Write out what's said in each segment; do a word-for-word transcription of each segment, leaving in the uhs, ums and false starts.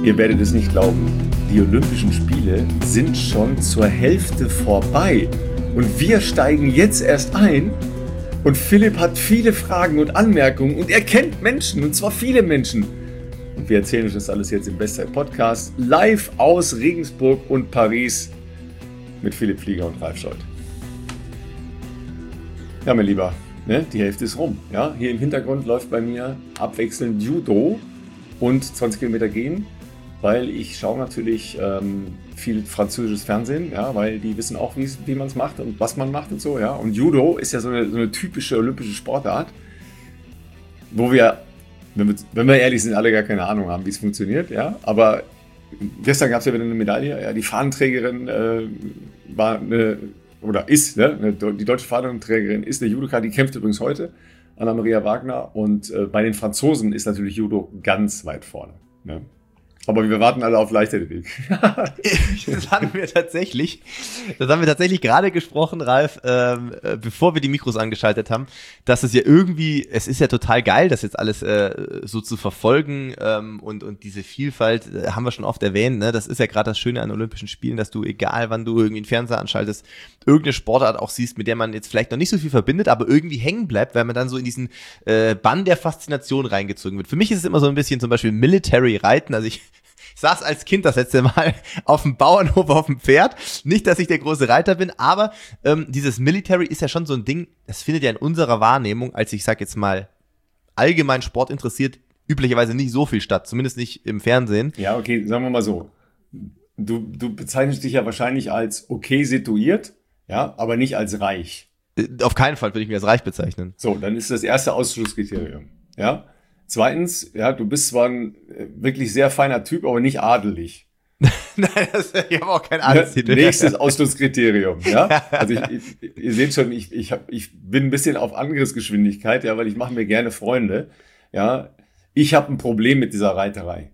Ihr werdet es nicht glauben, die Olympischen Spiele sind schon zur Hälfte vorbei. Und wir steigen jetzt erst ein. Und Philipp hat viele Fragen und Anmerkungen und er kennt Menschen, und zwar viele Menschen. Und wir erzählen euch das alles jetzt im Bestzeit-Podcast, live aus Regensburg und Paris mit Philipp Flieger und Ralf Scholz. Ja, mein Lieber, ne, die Hälfte ist rum. Ja? Hier im Hintergrund läuft bei mir abwechselnd Judo und zwanzig Kilometer gehen, weil ich schaue natürlich ähm, viel französisches Fernsehen, ja, weil die wissen auch, wie man es macht und was man macht und so. Ja. Und Judo ist ja so eine, so eine typische olympische Sportart, wo wir, wenn wir, wenn wir ehrlich sind, alle gar keine Ahnung haben, wie es funktioniert. Ja. Aber gestern gab es ja wieder eine Medaille. Ja. Die Fahnenträgerin äh, war eine, oder ist, ne, eine, die deutsche Fahnenträgerin ist eine Judoka, die kämpft übrigens heute, Anna-Maria Wagner. Und äh, bei den Franzosen ist natürlich Judo ganz weit vorne. Ne. Aber wir warten alle auf Leichtathletik. Das haben wir tatsächlich, das haben wir tatsächlich gerade gesprochen, Ralf, ähm, äh, bevor wir die Mikros angeschaltet haben, dass es ja irgendwie, es ist ja total geil, das jetzt alles äh, so zu verfolgen ähm, und und diese Vielfalt äh, haben wir schon oft erwähnt, ne? Das ist ja gerade das Schöne an Olympischen Spielen, dass du, egal wann du irgendwie einen Fernseher anschaltest, irgendeine Sportart auch siehst, mit der man jetzt vielleicht noch nicht so viel verbindet, aber irgendwie hängen bleibt, weil man dann so in diesen äh, Bann der Faszination reingezogen wird. Für mich ist es immer so ein bisschen zum Beispiel Military Reiten, also ich Ich saß als Kind das letzte Mal auf dem Bauernhof auf dem Pferd. Nicht, dass ich der große Reiter bin, aber ähm, dieses Military ist ja schon so ein Ding, das findet ja in unserer Wahrnehmung, als ich sag jetzt mal allgemein Sport interessiert, üblicherweise nicht so viel statt, zumindest nicht im Fernsehen. Ja, okay, sagen wir mal so. Du, du bezeichnest dich ja wahrscheinlich als okay situiert, ja, aber nicht als reich. Äh, auf keinen Fall würde ich mich als reich bezeichnen. So, dann ist das erste Ausschlusskriterium, ja. Zweitens, ja, du bist zwar ein wirklich sehr feiner Typ, aber nicht adelig. Nein, das, ich habe auch kein Adelstitel. Nächstes Ausschlusskriterium, ja. Also ich, ich, ihr seht schon, ich, ich, hab, ich bin ein bisschen auf Angriffsgeschwindigkeit, ja, weil ich mache mir gerne Freunde, ja. Ich habe ein Problem mit dieser Reiterei.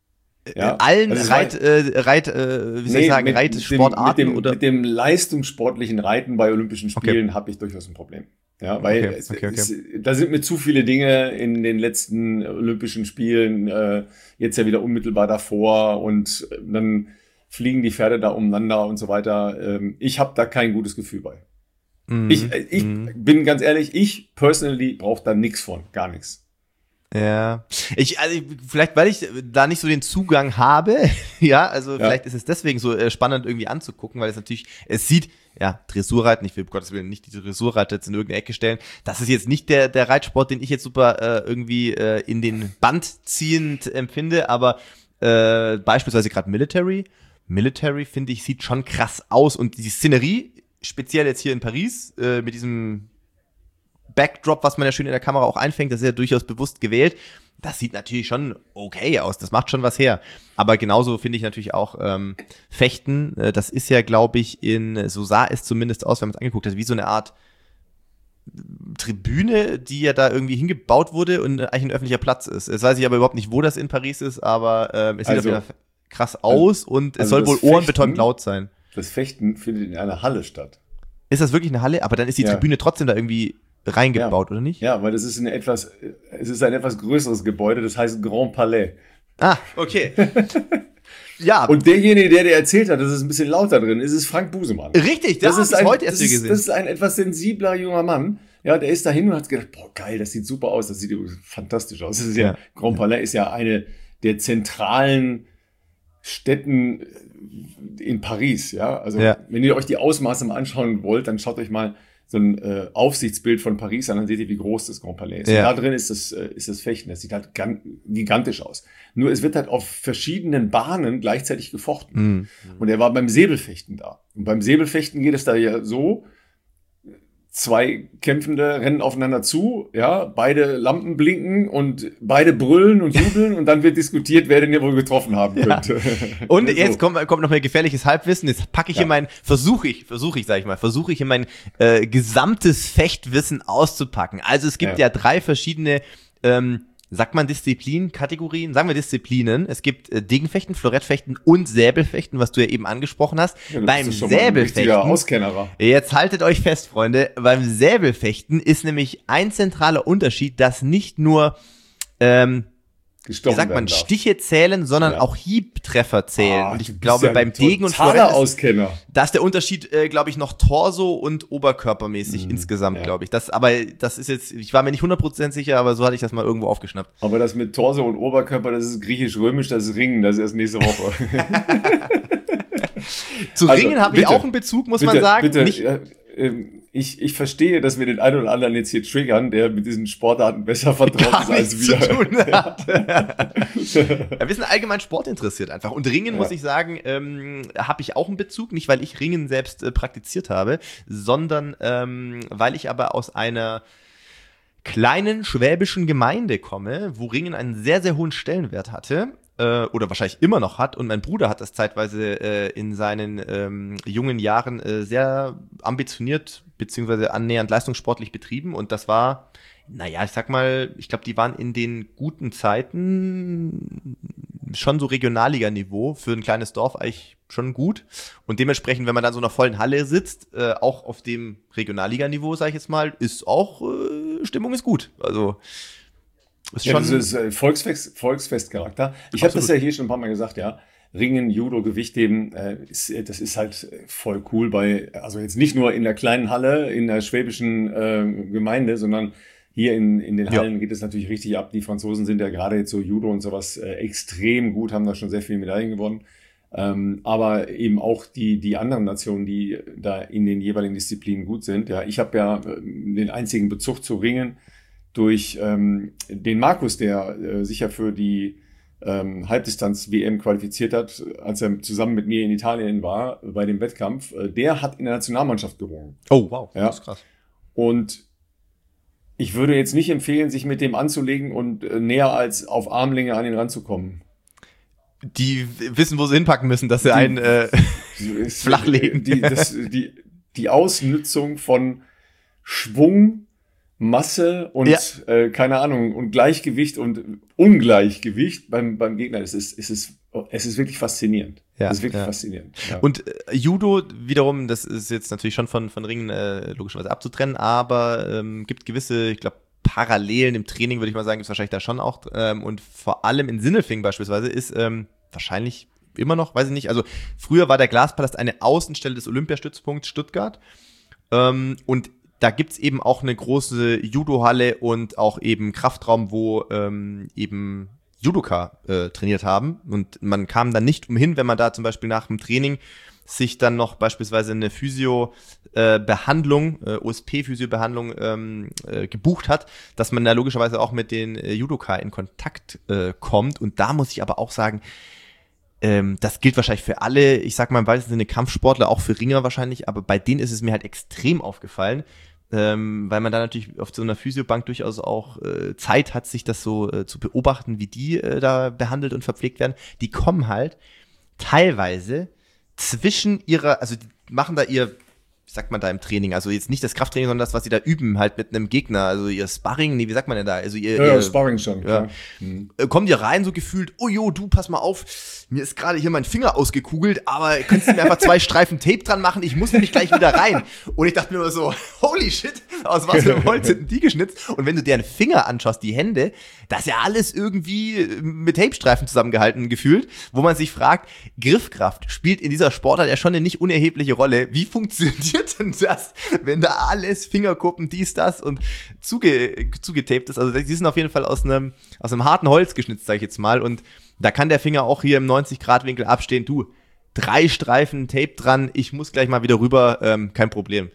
Ja? In allen also Reit, äh, Reit, äh, wie soll nee, ich sagen, Reitsportarten mit dem, oder? Mit dem leistungssportlichen Reiten bei Olympischen Spielen okay. habe ich durchaus ein Problem. Ja, weil okay, es, okay, okay. Es, da sind mir zu viele Dinge in den letzten Olympischen Spielen, äh, jetzt ja wieder unmittelbar davor und dann fliegen die Pferde da umeinander und so weiter. Ähm, ich habe da kein gutes Gefühl bei. Mm, ich ich mm. bin ganz ehrlich, ich personally brauche da nichts von, gar nichts. Ja, ich, also vielleicht, weil ich da nicht so den Zugang habe, ja, also ja. Vielleicht ist es deswegen so äh, spannend irgendwie anzugucken, weil es natürlich, es sieht, ja, Dressurreiten, ich will um Gottes Willen nicht diese Dressurreiter jetzt in irgendeine Ecke stellen, das ist jetzt nicht der der Reitsport, den ich jetzt super äh, irgendwie äh, in den Band ziehend empfinde, aber äh, beispielsweise gerade Military, Military finde ich, sieht schon krass aus und die Szenerie, speziell jetzt hier in Paris, äh, mit diesem Backdrop, was man ja schön in der Kamera auch einfängt, das ist ja durchaus bewusst gewählt. Das sieht natürlich schon okay aus, das macht schon was her. Aber genauso finde ich natürlich auch ähm, Fechten, äh, das ist ja, glaube ich, in, so sah es zumindest aus, wenn man es angeguckt hat, wie so eine Art Tribüne, die ja da irgendwie hingebaut wurde und eigentlich ein öffentlicher Platz ist. Jetzt weiß ich aber überhaupt nicht, wo das in Paris ist, aber ähm, es sieht also, auf jeden Fall krass aus also, und es also soll wohl Fechten, ohrenbetäubend laut sein. Das Fechten findet in einer Halle statt. Ist das wirklich eine Halle? Aber dann ist die ja. Tribüne trotzdem da irgendwie reingebaut, ja. oder nicht? Ja, weil das ist ein etwas, es ist ein etwas größeres Gebäude, das heißt Grand Palais. Ah, okay. Ja. Und derjenige, der dir erzählt hat, dass es ein bisschen lauter drin ist, ist Frank Busemann. Richtig, das, das ist ein, heute erst das ist, gesehen. Das ist ein etwas sensibler junger Mann. Ja, der ist dahin und hat gedacht, boah, geil, das sieht super aus, das sieht fantastisch aus. Das ist ja, ja. Grand Palais ist ja eine der zentralen Städten in Paris, ja. Also, ja. wenn ihr euch die Ausmaße mal anschauen wollt, dann schaut euch mal so ein äh, Aufsichtsbild von Paris an, dann seht ihr, wie groß das Grand Palais ist. Ja. Und da drin ist das, äh, ist das Fechten. Das sieht halt gan- gigantisch aus. Nur es wird halt auf verschiedenen Bahnen gleichzeitig gefochten. Mhm. Und er war beim Säbelfechten da. Und beim Säbelfechten geht es da ja so, zwei Kämpfende rennen aufeinander zu, ja, beide Lampen blinken und beide brüllen und jubeln und dann wird diskutiert, wer den ja wohl getroffen haben könnte. Ja. Und jetzt so. kommt, kommt noch mal gefährliches Halbwissen, jetzt packe ich ja. in mein, versuche ich, versuche ich, sag ich mal, versuche ich in mein äh, gesamtes Fechtwissen auszupacken. Also es gibt ja, ja drei verschiedene ähm, sagt man Disziplin, Kategorien? Sagen wir Disziplinen. Es gibt äh, Dingfechten, Florettfechten und Säbelfechten, was du ja eben angesprochen hast. Ja, beim Säbelfechten, jetzt haltet euch fest, Freunde, beim Säbelfechten ist nämlich ein zentraler Unterschied, dass nicht nur ähm, gestochen wie sagt man, werden darf. Stiche zählen, sondern Ja. auch Hiebtreffer zählen. Ah, und du ich bist glaube, ja ein beim Degen und totaler Florett ist, Auskenner. da ist der Unterschied, äh, glaube ich, noch Torso und oberkörpermäßig Mhm, insgesamt, ja. glaube ich. Das, aber das ist jetzt, ich war mir nicht hundert Prozent sicher, aber so hatte ich das mal irgendwo aufgeschnappt. Aber das mit Torso und Oberkörper, das ist griechisch-römisch, das ist Ringen, das ist erst nächste Woche. Zu Also, Ringen habe ich bitte, auch einen Bezug, muss bitte, man sagen. Bitte, Nicht, äh, ähm, ich, ich verstehe, dass wir den einen oder anderen jetzt hier triggern, der mit diesen Sportarten besser vertraut gar ist als nichts wir. zu tun hat. Ja, wir sind allgemein Sport interessiert einfach. Und Ringen, Ja. muss ich sagen, ähm, habe ich auch einen Bezug. Nicht, weil ich Ringen selbst äh, praktiziert habe, sondern ähm, weil ich aber aus einer kleinen schwäbischen Gemeinde komme, wo Ringen einen sehr, sehr hohen Stellenwert hatte. Äh, oder wahrscheinlich immer noch hat. Und mein Bruder hat das zeitweise äh, in seinen ähm, jungen Jahren äh, sehr ambitioniert beziehungsweise annähernd leistungssportlich betrieben. Und das war, naja, ich sag mal, ich glaube, die waren in den guten Zeiten schon so Regionalliga-Niveau für ein kleines Dorf eigentlich schon gut. Und dementsprechend, wenn man dann so in einer vollen Halle sitzt, äh, auch auf dem Regionalliga-Niveau, sage ich jetzt mal, ist auch, äh, Stimmung ist gut. Also ist Ja, schon... das ist äh, Volksfest, Volksfestcharakter. Ich habe das ja hier schon ein paar Mal gesagt, ja. Ringen, Judo, Gewichtheben, äh, ist, äh, das ist halt voll cool bei, also jetzt nicht nur in der kleinen Halle, in der schwäbischen äh, Gemeinde, sondern hier in, in den Ja. Hallen geht es natürlich richtig ab. Die Franzosen sind ja gerade jetzt so Judo und sowas äh, extrem gut, haben da schon sehr viele Medaillen gewonnen. Ähm, aber eben auch die, die anderen Nationen, die da in den jeweiligen Disziplinen gut sind. Ja, ich habe ja äh, den einzigen Bezug zu Ringen durch ähm, den Markus, der äh, sich ja für die ähm, Halbdistanz-W M qualifiziert hat, als er zusammen mit mir in Italien war, bei dem Wettkampf. Äh, der hat in der Nationalmannschaft gerungen. Oh, wow, Ja. das ist krass. Und ich würde jetzt nicht empfehlen, sich mit dem anzulegen und äh, näher als auf Armlänge an ihn ranzukommen. Die wissen, wo sie hinpacken müssen, dass sie einen äh, Ist, Flachlegen. Die, das, die, die Ausnützung von Schwung, Masse und Ja. äh, keine Ahnung und Gleichgewicht und Ungleichgewicht beim, beim Gegner. Es ist, es ist, es ist wirklich faszinierend. Ja, es ist wirklich ja. faszinierend. Ja. Und äh, Judo wiederum, das ist jetzt natürlich schon von, von Ringen äh, logischerweise abzutrennen, aber ähm, gibt gewisse, ich glaube, Parallelen im Training, würde ich mal sagen, ist wahrscheinlich da schon auch. Ähm, und vor allem in Sindelfingen beispielsweise ist ähm, wahrscheinlich immer noch, weiß ich nicht, also früher war der Glaspalast eine Außenstelle des Olympiastützpunkts Stuttgart. Ähm, und da gibt's eben auch eine große Judo-Halle und auch eben Kraftraum, wo ähm, eben Judoka äh, trainiert haben. Und man kam dann nicht umhin, wenn man da zum Beispiel nach dem Training sich dann noch beispielsweise eine Physio-Behandlung, äh, O S P-Physio-Behandlung ähm, äh, gebucht hat, dass man da logischerweise auch mit den äh, Judoka in Kontakt äh, kommt. Und da muss ich aber auch sagen, ähm, das gilt wahrscheinlich für alle, ich sag mal im weitesten Sinne Kampfsportler, auch für Ringer wahrscheinlich, aber bei denen ist es mir halt extrem aufgefallen, ähm, weil man da natürlich auf so einer Physiobank durchaus auch äh, Zeit hat, sich das so äh, zu beobachten, wie die äh, da behandelt und verpflegt werden. Die kommen halt teilweise zwischen ihrer, also die machen da ihr, wie sagt man da im Training, also jetzt nicht das Krafttraining, sondern das, was sie da üben, halt mit einem Gegner, also ihr Sparring, nee, wie sagt man denn da, also ihr, Ja, ja, ihr Sparring schon. ja. Klar. Mhm. äh, kommen die rein so gefühlt, oh jo, du, pass mal auf, mir ist gerade hier mein Finger ausgekugelt, aber könntest du mir einfach zwei Streifen Tape dran machen, ich muss nämlich gleich wieder rein. Und ich dachte mir nur so, holy shit, aus was für einem Holz sind denn die geschnitzt? Und wenn du deren Finger anschaust, die Hände, das ist ja alles irgendwie mit Tapestreifen zusammengehalten gefühlt, wo man sich fragt, Griffkraft spielt in dieser Sportart ja schon eine nicht unerhebliche Rolle. Wie funktioniert denn das, wenn da alles, Fingerkuppen, dies, das und zuge, zugetaped ist? Also die sind auf jeden Fall aus einem, aus einem harten Holz geschnitzt, sag ich jetzt mal, und da kann der Finger auch hier im neunzig Grad Winkel abstehen. Du, drei Streifen Tape dran, ich muss gleich mal wieder rüber, ähm, kein Problem.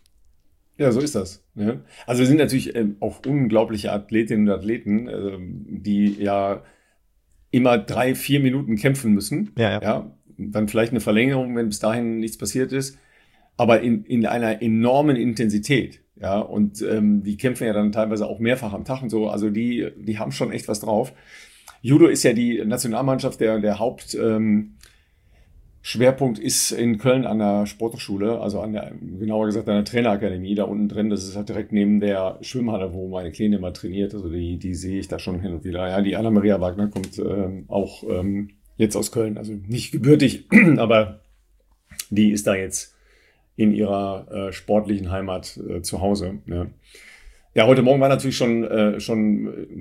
Ja, so ist das. Ja. Also wir sind natürlich ähm, auch unglaubliche Athletinnen und Athleten, ähm, die ja immer drei, vier Minuten kämpfen müssen. Ja, ja. Ja, dann vielleicht eine Verlängerung, wenn bis dahin nichts passiert ist, aber in, in einer enormen Intensität. Ja, und ähm, die kämpfen ja dann teilweise auch mehrfach am Tag und so. Also die, die haben schon echt was drauf. Judo ist ja die Nationalmannschaft, der, der Haupt ähm, Schwerpunkt ist in Köln an der Sporthochschule, also an der, genauer gesagt an der Trainerakademie, da unten drin. Das ist halt direkt neben der Schwimmhalle, wo meine Kleine immer trainiert. Also die, die sehe ich da schon hin und wieder. Ja, die Anna-Maria Wagner kommt ähm, auch ähm, jetzt aus Köln, also nicht gebürtig, aber die ist da jetzt in ihrer äh, sportlichen Heimat äh, zu Hause. Ja. Ja, heute Morgen war natürlich schon, äh, schon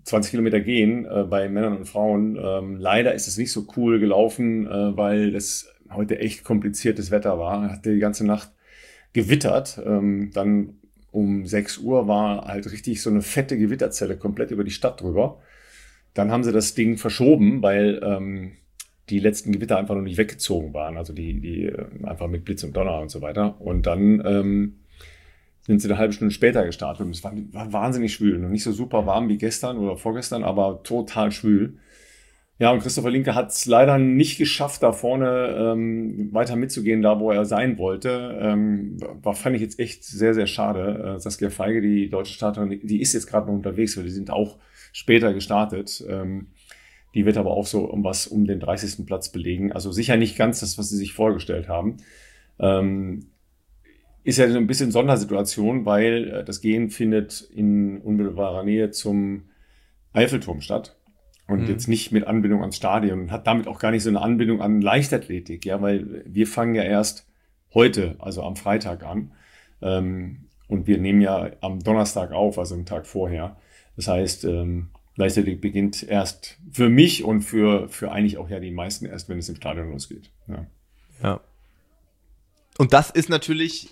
zwanzig Kilometer gehen äh, bei Männern und Frauen. Ähm, leider ist es nicht so cool gelaufen, äh, weil es heute echt kompliziertes Wetter war. Hatte die ganze Nacht gewittert. Ähm, dann um sechs Uhr war halt richtig so eine fette Gewitterzelle komplett über die Stadt drüber. Dann haben sie das Ding verschoben, weil ähm, die letzten Gewitter einfach noch nicht weggezogen waren. Also die, die einfach mit Blitz und Donner und so weiter. Und dann ähm, sind sie eine halbe Stunde später gestartet. Und es war, war wahnsinnig schwül. Noch nicht so super warm wie gestern oder vorgestern, aber total schwül. Ja, und Christopher Linke hat es leider nicht geschafft, da vorne ähm, weiter mitzugehen, da wo er sein wollte. Ähm, war, fand ich jetzt echt sehr, sehr schade. Äh, Saskia Feige, die deutsche Starterin, die ist jetzt gerade noch unterwegs, weil die sind auch später gestartet. Ähm, die wird aber auch so um was um den dreißigsten Platz belegen. Also sicher nicht ganz das, was sie sich vorgestellt haben. Ähm, ist ja so ein bisschen Sondersituation, weil äh, das Gehen findet in unmittelbarer Nähe zum Eiffelturm statt. Und mhm. jetzt nicht mit Anbindung ans Stadion. Hat damit auch gar nicht so eine Anbindung an Leichtathletik, ja, weil wir fangen ja erst heute, also am Freitag an. Ähm, und wir nehmen ja am Donnerstag auf, also einen Tag vorher. Das heißt, ähm, Leichtathletik beginnt erst für mich und für, für eigentlich auch ja die meisten erst, wenn es im Stadion losgeht. Ja. Ja. Und das ist natürlich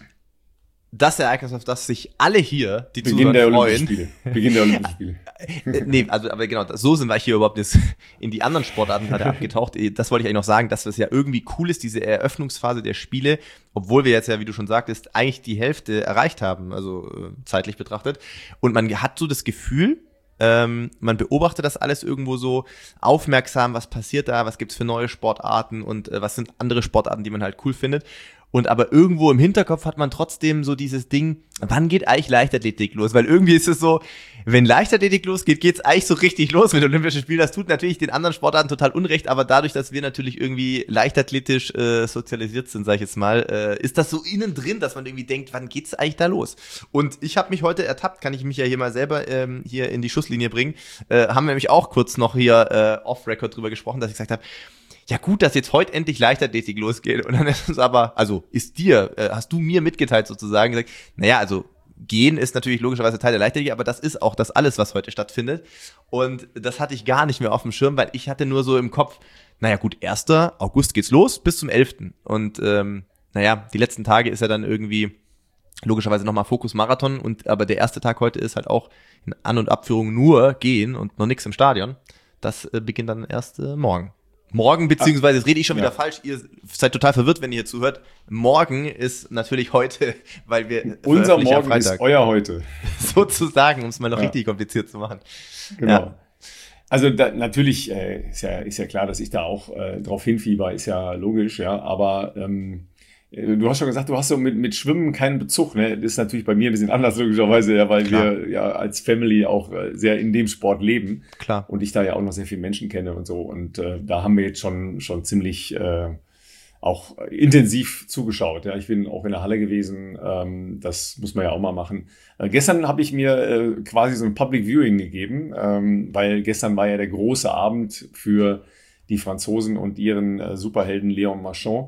das Ereignis, auf das sich alle hier, die Beginn der Zuhörer Olympischen Spiele. Beginn der Olympischen Spiele. Nee, also, aber genau, so sind wir hier überhaupt jetzt in die anderen Sportarten gerade abgetaucht. Das wollte ich eigentlich noch sagen, dass das ja irgendwie cool ist, diese Eröffnungsphase der Spiele, obwohl wir jetzt ja, wie du schon sagtest, eigentlich die Hälfte erreicht haben, also äh, zeitlich betrachtet. Und man hat so das Gefühl, ähm, man beobachtet das alles irgendwo so aufmerksam, was passiert da, was gibt's für neue Sportarten und äh, was sind andere Sportarten, die man halt cool findet. Und aber irgendwo im Hinterkopf hat man trotzdem so dieses Ding, wann geht eigentlich Leichtathletik los? Weil irgendwie ist es so, wenn Leichtathletik losgeht, geht's eigentlich so richtig los mit Olympischen Spielen. Das tut natürlich den anderen Sportarten total unrecht, aber dadurch, dass wir natürlich irgendwie leichtathletisch äh, sozialisiert sind, sag ich jetzt mal, äh, ist das so innen drin, dass man irgendwie denkt, wann geht's eigentlich da los? Und ich habe mich heute ertappt, kann ich mich ja hier mal selber ähm, hier in die Schusslinie bringen, äh, haben wir nämlich auch kurz noch hier äh, off-Record drüber gesprochen, dass ich gesagt habe, ja gut, dass jetzt heute endlich Leichtathletik losgeht. Und dann ist es aber, also ist dir, äh, hast du mir mitgeteilt sozusagen, gesagt, naja, also Gehen ist natürlich logischerweise Teil der Leichtathletik, aber das ist auch das alles, was heute stattfindet. Und das hatte ich gar nicht mehr auf dem Schirm, weil ich hatte nur so im Kopf, naja gut, ersten August geht's los bis zum elften Und ähm, naja, die letzten Tage ist ja dann irgendwie logischerweise nochmal Fokus Marathon. Und aber der erste Tag heute ist halt auch in An- und Abführung nur Gehen und noch nichts im Stadion. Das äh, beginnt dann erst äh, morgen. Morgen, beziehungsweise, jetzt rede ich schon wieder ja. falsch, ihr seid total verwirrt, wenn ihr hier zuhört. Morgen ist natürlich heute, weil wir Unser Morgen ist euer heute. Sozusagen, um es mal noch ja. richtig kompliziert zu machen. Genau. Ja. Also da, natürlich äh, ist, ja, ist ja klar, dass ich da auch äh, drauf hinfieber, ist ja logisch, ja, aber ähm, du hast schon gesagt, du hast so mit, mit Schwimmen keinen Bezug, ne? Das ist natürlich bei mir ein bisschen anders, logischerweise, ja, weil Klar. wir ja als Family auch sehr in dem Sport leben. Klar. Und ich da ja auch noch sehr viele Menschen kenne und so. Und äh, da haben wir jetzt schon, schon ziemlich äh, auch intensiv zugeschaut. Ja, ich bin auch in der Halle gewesen. Ähm, das muss man ja auch mal machen. Äh, gestern habe ich mir äh, quasi so ein Public Viewing gegeben, ähm, weil gestern war ja der große Abend für die Franzosen und ihren äh, Superhelden Léon Marchand.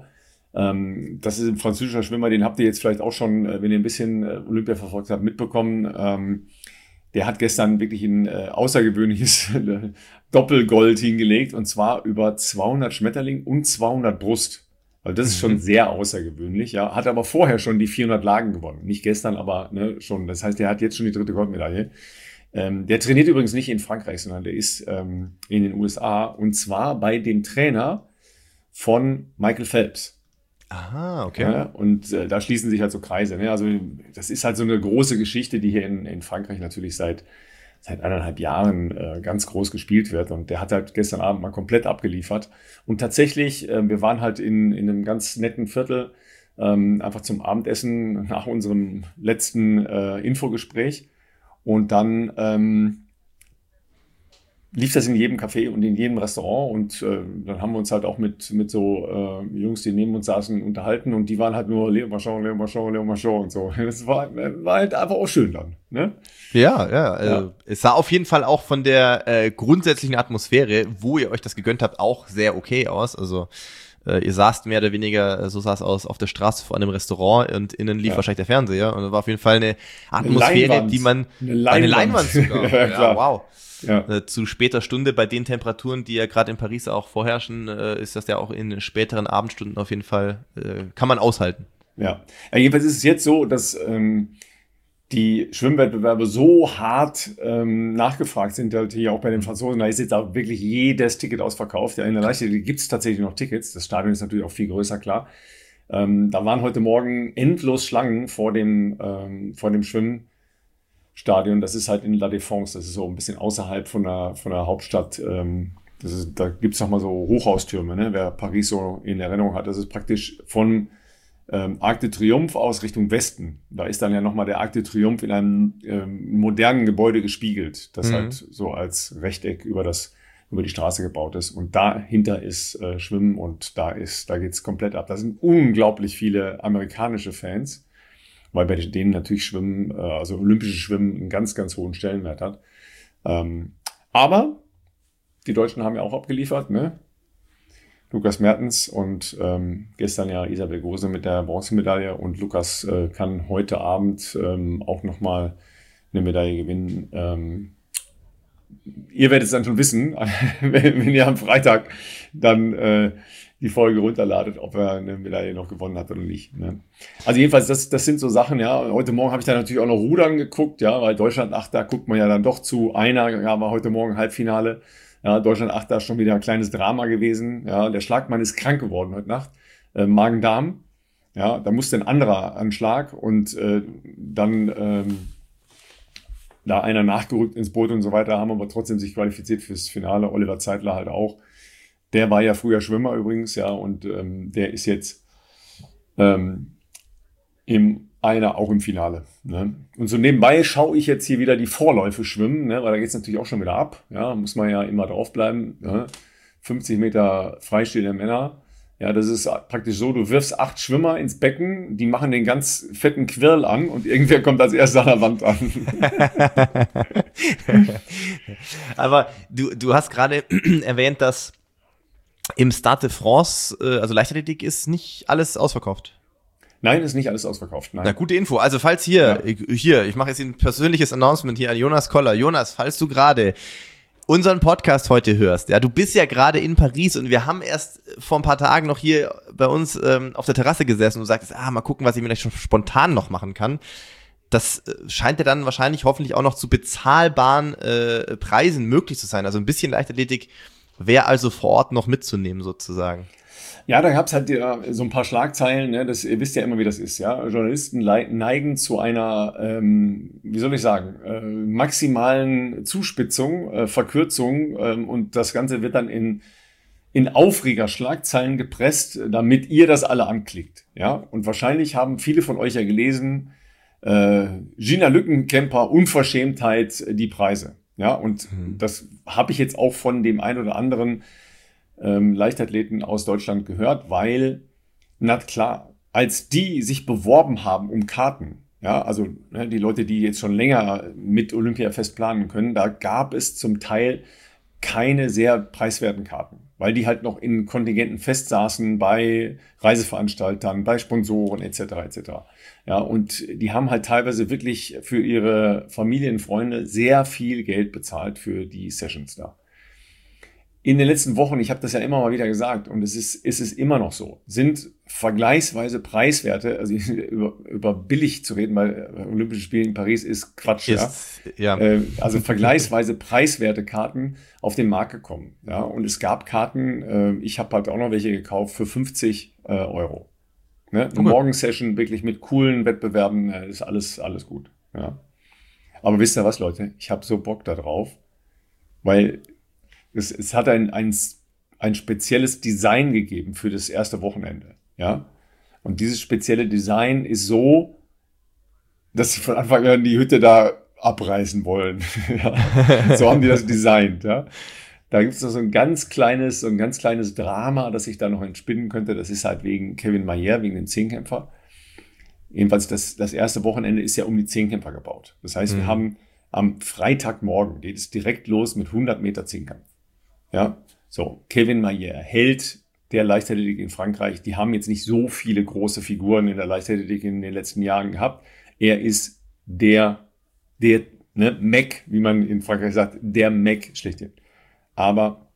Das ist ein französischer Schwimmer, den habt ihr jetzt vielleicht auch schon, wenn ihr ein bisschen Olympia verfolgt habt, mitbekommen. Der hat gestern wirklich ein außergewöhnliches Doppelgold hingelegt, und zwar über zweihundert Schmetterling und zweihundert Brust. Also das ist schon sehr außergewöhnlich, ja. Hat aber vorher schon die vierhundert Lagen gewonnen. Nicht gestern, aber ne, schon. Das heißt, der hat jetzt schon die dritte Goldmedaille. Ähm, der trainiert übrigens nicht in Frankreich, sondern der ist ähm, in den U S A, und zwar bei dem Trainer von Michael Phelps. Aha, okay. Ja, und äh, da schließen sich halt so Kreise. Ne? Also das ist halt so eine große Geschichte, die hier in, in Frankreich natürlich seit, seit eineinhalb Jahren äh, ganz groß gespielt wird. Und der hat halt gestern Abend mal komplett abgeliefert. Und tatsächlich, äh, wir waren halt in, in einem ganz netten Viertel, ähm, einfach zum Abendessen nach unserem letzten äh, Infogespräch. Und dann ähm, lief das in jedem Café und in jedem Restaurant, und äh, dann haben wir uns halt auch mit, mit so äh, Jungs, die neben uns saßen, unterhalten, und die waren halt nur Léon Marchand, Léon Marchand, Léon Marchand und so. Das war, war halt einfach auch schön dann. Ne? Ja, ja, ja. Äh, es sah auf jeden Fall auch von der äh, grundsätzlichen Atmosphäre, wo ihr euch das gegönnt habt, auch sehr okay aus. Also äh, ihr saßt mehr oder weniger, so sah es aus, auf der Straße vor einem Restaurant und innen lief ja. wahrscheinlich der Fernseher und das war auf jeden Fall eine Atmosphäre, Leinwand. die man, eine Leinwand, eine Leinwand sogar, ja, ja, wow. Ja. Äh, zu später Stunde bei den Temperaturen, die ja gerade in Paris auch vorherrschen, äh, ist das ja auch in späteren Abendstunden auf jeden Fall, äh, kann man aushalten. Ja, ja jedenfalls ist es jetzt so, dass ähm, die Schwimmwettbewerbe so hart ähm, nachgefragt sind, halt hier auch bei den Franzosen, da ist jetzt auch wirklich jedes Ticket ausverkauft. Ja, in der Leichtathletik gibt es tatsächlich noch Tickets, das Stadion ist natürlich auch viel größer, klar. Ähm, da waren heute Morgen endlos Schlangen vor dem, ähm, vor dem Schwimmstadion, das ist halt in La Défense, das ist so ein bisschen außerhalb von der, von der Hauptstadt. Ähm, das ist, da gibt es nochmal so Hochhaustürme, ne? Wer Paris so in Erinnerung hat, das ist praktisch von Ähm, Arc de Triomphe aus Richtung Westen. Da ist dann ja nochmal der Arc de Triomphe in einem ähm, modernen Gebäude gespiegelt, das mhm. halt so als Rechteck über das über die Straße gebaut ist. Und dahinter ist äh, Schwimmen und da ist, da geht's komplett ab. Da sind unglaublich viele amerikanische Fans, weil bei denen natürlich Schwimmen, äh, also olympisches Schwimmen einen ganz, ganz hohen Stellenwert hat. Ähm, aber die Deutschen haben ja auch abgeliefert, ne? Lukas Mertens und ähm, gestern ja Isabel Gose mit der Bronzemedaille und Lukas äh, kann heute Abend ähm, auch nochmal eine Medaille gewinnen. Ähm, ihr werdet es dann schon wissen, wenn, wenn ihr am Freitag dann äh, die Folge runterladet, ob er eine Medaille noch gewonnen hat oder nicht. Ne? Also jedenfalls, das, das sind so Sachen, ja. Heute Morgen habe ich dann natürlich auch noch Rudern geguckt, ja, weil Deutschland acht, da guckt man ja dann doch zu. Einer ja, war heute Morgen Halbfinale. Ja, Deutschland acht, da ist schon wieder ein kleines Drama gewesen. Ja, der Schlagmann ist krank geworden heute Nacht. Äh, Magen-Darm. Ja, da musste ein anderer Anschlag und äh, dann ähm, da einer nachgerückt ins Boot und so weiter, haben aber trotzdem sich qualifiziert fürs Finale. Oliver Zeitler halt auch. Der war ja früher Schwimmer übrigens, ja, und ähm, der ist jetzt ähm, im einer auch im Finale. Ne? Und so nebenbei schaue ich jetzt hier wieder die Vorläufe schwimmen, ne? Weil da geht es natürlich auch schon wieder ab. Ja, muss man ja immer draufbleiben. Ne? fünfzig Meter Freistil der Männer. Ja, das ist praktisch so, du wirfst acht Schwimmer ins Becken, die machen den ganz fetten Quirl an und irgendwer kommt als erster an der Wand an. Aber du, du hast gerade erwähnt, dass im Stade de France, also Leichtathletik, ist nicht alles ausverkauft. Nein, ist nicht alles ausverkauft. Nein. Na, gute Info. Also falls hier, ja. hier, ich mache jetzt ein persönliches Announcement hier an Jonas Koller. Jonas, falls du gerade unseren Podcast heute hörst, ja, du bist ja gerade in Paris und wir haben erst vor ein paar Tagen noch hier bei uns ähm, auf der Terrasse gesessen und du sagst, ah, mal gucken, was ich vielleicht schon spontan noch machen kann. Das äh, scheint ja dann wahrscheinlich hoffentlich auch noch zu bezahlbaren äh, Preisen möglich zu sein. Also ein bisschen Leichtathletik wäre also vor Ort noch mitzunehmen sozusagen. Ja, da gab's halt ja, so ein paar Schlagzeilen, ne? Das, ihr wisst ja immer, wie das ist, ja. Journalisten neigen zu einer, ähm, wie soll ich sagen, äh, maximalen Zuspitzung, äh, Verkürzung ähm, und das Ganze wird dann in, in Aufreger-Schlagzeilen gepresst, damit ihr das alle anklickt, ja. Und wahrscheinlich haben viele von euch ja gelesen, äh, Gina Lückenkämper, Unverschämtheit, die Preise, ja. Und mhm. das habe ich jetzt auch von dem einen oder anderen Ähm, Leichtathleten aus Deutschland gehört, weil, na klar, als die sich beworben haben um Karten, ja, also ne, die Leute, die jetzt schon länger mit Olympiafest planen können, da gab es zum Teil keine sehr preiswerten Karten, weil die halt noch in Kontingenten festsaßen bei Reiseveranstaltern, bei Sponsoren et cetera et cetera. Ja, und die haben halt teilweise wirklich für ihre Familienfreunde sehr viel Geld bezahlt für die Sessions da. In den letzten Wochen, ich habe das ja immer mal wieder gesagt und es ist, ist es immer noch so, sind vergleichsweise Preiswerte, also über, über billig zu reden, weil Olympische Spiele in Paris ist Quatsch, ist, ja. ja. Also vergleichsweise preiswerte Karten auf den Markt gekommen. Ja, und es gab Karten, ich habe halt auch noch welche gekauft für fünfzig Euro. Ne? Eine Morgensession wirklich mit coolen Wettbewerben, ist alles, alles gut. Ja. Aber wisst ihr was, Leute? Ich habe so Bock da drauf, weil Es, es hat ein, ein, ein spezielles Design gegeben für das erste Wochenende. Ja? Und dieses spezielle Design ist so, dass sie von Anfang an die Hütte da abreißen wollen. Ja? So haben die das designt. Ja? Da gibt es noch so ein ganz kleines, so ein ganz kleines Drama, das sich da noch entspinnen könnte. Das ist halt wegen Kevin Mayer, wegen dem Zehnkämpfer. Jedenfalls das, das erste Wochenende ist ja um die Zehnkämpfer gebaut. Das heißt, mhm. wir haben am Freitagmorgen, geht es direkt los mit hundert Meter Zehnkampf. Ja, so, Kevin Mayer hält der Leichtathletik in Frankreich. Die haben jetzt nicht so viele große Figuren in der Leichtathletik in den letzten Jahren gehabt. Er ist der, der, ne, Mac, wie man in Frankreich sagt, der Mac schlechthin. Aber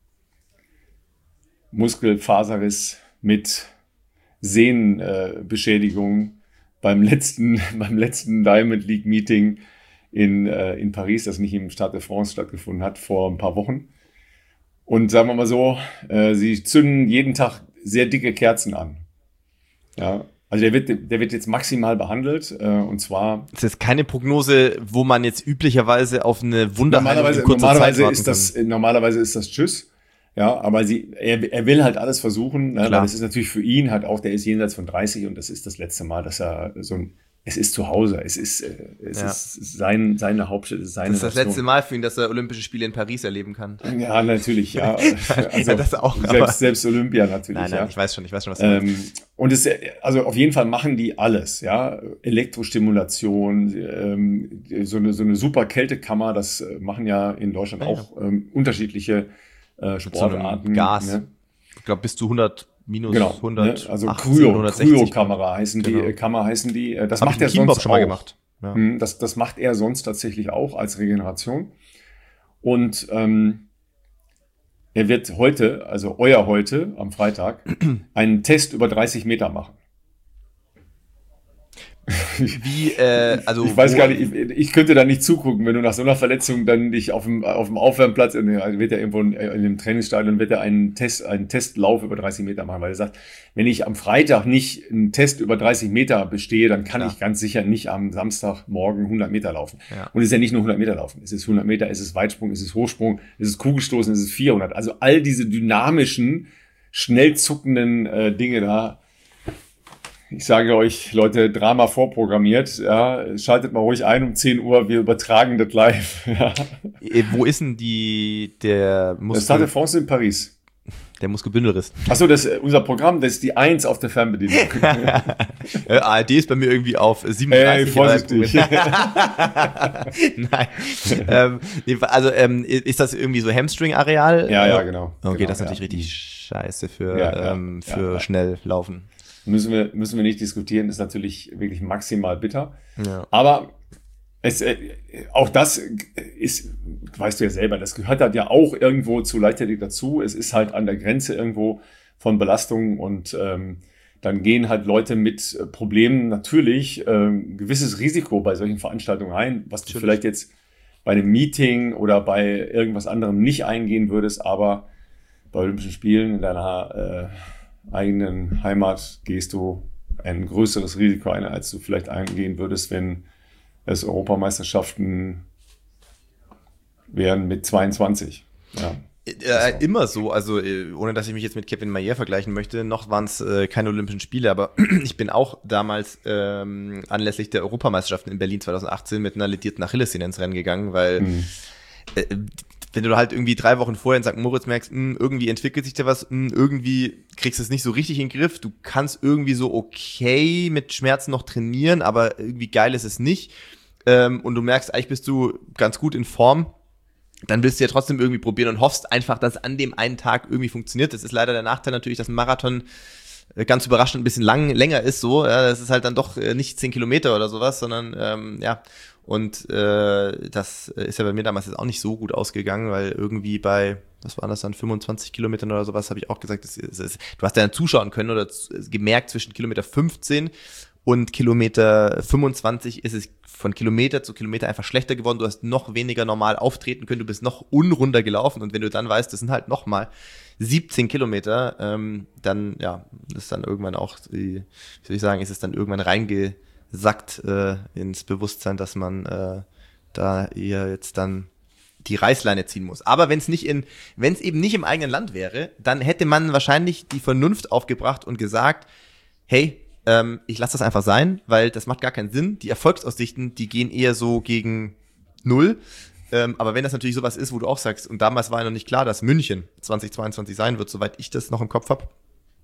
Muskelfaserriss mit Sehnenbeschädigung äh, beim letzten, beim letzten Diamond League Meeting in, äh, in Paris, das nicht im Stade de France stattgefunden hat, vor ein paar Wochen. Und sagen wir mal so, äh, sie zünden jeden Tag sehr dicke Kerzen an. Ja, also der wird, der wird jetzt maximal behandelt, äh, und zwar. Das ist keine Prognose, wo man jetzt üblicherweise auf eine Wunderheilung in kurzer normalerweise Zeit warten ist das, kann. Normalerweise ist das Tschüss. Ja, aber sie, er, er will halt alles versuchen, ne, weil das ist natürlich für ihn halt auch, der ist jenseits von dreißig und das ist das letzte Mal, dass er so ein, es ist zu Hause, es ist, es ja. ist sein, seine Hauptstadt, es ist seine Das ist das Nation. Letzte Mal für ihn, dass er Olympische Spiele in Paris erleben kann. Ja, natürlich, ja. Also ja, das auch. Selbst, selbst Olympia natürlich, nein, nein, ja. ich weiß schon, ich weiß schon, was du ähm, meinst. Und es, also auf jeden Fall machen die alles, ja. Elektrostimulation, ähm, so eine, so eine super Kältekammer, das machen ja in Deutschland ja. auch ähm, unterschiedliche äh, Sportarten. So Gas. Ne? Ich glaube, bis zu hundert minus genau, hundert. Ne? Also Kryo, Kryo-Kamera heißen die, genau. Kammer heißen die. Das Hab macht er sonst schon mal gemacht. Ja. Das, das macht er sonst tatsächlich auch als Regeneration. Und ähm, er wird heute, also euer heute, am Freitag, einen Test über dreißig Meter machen. Wie, äh, also ich weiß gar nicht, ich, ich könnte da nicht zugucken, wenn du nach so einer Verletzung dann dich auf dem, auf dem Aufwärmplatz, in, also wird er irgendwo in, in dem Trainingsstadion, wird er einen Test, einen Testlauf über dreißig Meter machen, weil er sagt, wenn ich am Freitag nicht einen Test über dreißig Meter bestehe, dann kann Klar. ich ganz sicher nicht am Samstagmorgen hundert Meter laufen. Ja. Und es ist ja nicht nur hundert Meter laufen, es ist hundert Meter, es ist Weitsprung, es ist Hochsprung, es ist Kugelstoßen, es ist vierhundert. Also all diese dynamischen, schnell zuckenden äh, Dinge da. Ich sage euch, Leute, Drama vorprogrammiert. Ja, schaltet mal ruhig ein um zehn Uhr, wir übertragen das live. Ja. Wo ist denn die, der Muskel... Das Stade de France in Paris. Der Muskelbündelriss. Achso, das ist unser Programm, das ist die eins auf der Fernbedienung. A R D ist bei mir irgendwie auf siebenunddreißig. Ey, vorsichtig. Nein. ähm, also ähm, ist das irgendwie so Hamstring-Areal? Ja, ja, genau. Okay, genau, das ist natürlich ja. richtig scheiße für, ja, ähm, für ja, ja. schnell laufen. Müssen wir, müssen wir nicht diskutieren, ist natürlich wirklich maximal bitter. Ja. Aber es, äh, auch das ist, weißt du ja selber, das gehört halt ja auch irgendwo zu Leichtathletik dazu. Es ist halt an der Grenze irgendwo von Belastung und ähm, dann gehen halt Leute mit Problemen natürlich äh, ein gewisses Risiko bei solchen Veranstaltungen ein, was du vielleicht jetzt bei einem Meeting oder bei irgendwas anderem nicht eingehen würdest, aber bei Olympischen Spielen in deiner äh, eigenen Heimat gehst du ein größeres Risiko ein, als du vielleicht eingehen würdest, wenn es Europameisterschaften wären mit zweiundzwanzig. Ja. Äh, immer so, also ohne dass ich mich jetzt mit Kevin Mayer vergleichen möchte, noch waren es äh, keine Olympischen Spiele, aber ich bin auch damals ähm, anlässlich der Europameisterschaften in Berlin zweitausendachtzehn mit einer ledierten Achillessehne ins Rennen gegangen, weil mhm. äh, wenn du halt irgendwie drei Wochen vorher in Sankt Moritz merkst, mh, irgendwie entwickelt sich da was, mh, irgendwie kriegst du es nicht so richtig in den Griff, du kannst irgendwie so okay mit Schmerzen noch trainieren, aber irgendwie geil ist es nicht, ähm, und du merkst, eigentlich bist du ganz gut in Form, dann willst du ja trotzdem irgendwie probieren und hoffst einfach, dass es an dem einen Tag irgendwie funktioniert. Das ist leider der Nachteil natürlich, dass ein Marathon ganz überraschend ein bisschen lang, länger ist so, ja, das ist halt dann doch nicht zehn Kilometer oder sowas, sondern ähm, ja, und äh, das ist ja bei mir damals jetzt auch nicht so gut ausgegangen, weil irgendwie bei, was waren das dann, fünfundzwanzig Kilometern oder sowas, habe ich auch gesagt, das ist, das ist, du hast ja dann zuschauen können oder gemerkt, zwischen Kilometer fünfzehn und Kilometer fünfundzwanzig ist es von Kilometer zu Kilometer einfach schlechter geworden, du hast noch weniger normal auftreten können, du bist noch unrunder gelaufen und wenn du dann weißt, das sind halt nochmal siebzehn Kilometer, ähm, dann, ja, ist dann irgendwann auch, wie soll ich sagen, ist es dann irgendwann reingesackt äh, ins Bewusstsein, dass man äh, da eher jetzt dann die Reißleine ziehen muss. Aber wenn es nicht in, wenn es eben nicht im eigenen Land wäre, dann hätte man wahrscheinlich die Vernunft aufgebracht und gesagt, hey, ähm, ich lasse das einfach sein, weil das macht gar keinen Sinn. Die Erfolgsaussichten, die gehen eher so gegen null. Ähm, aber wenn das natürlich sowas ist, wo du auch sagst, und damals war ja noch nicht klar, dass München zwanzig zweiundzwanzig sein wird, soweit ich das noch im Kopf habe,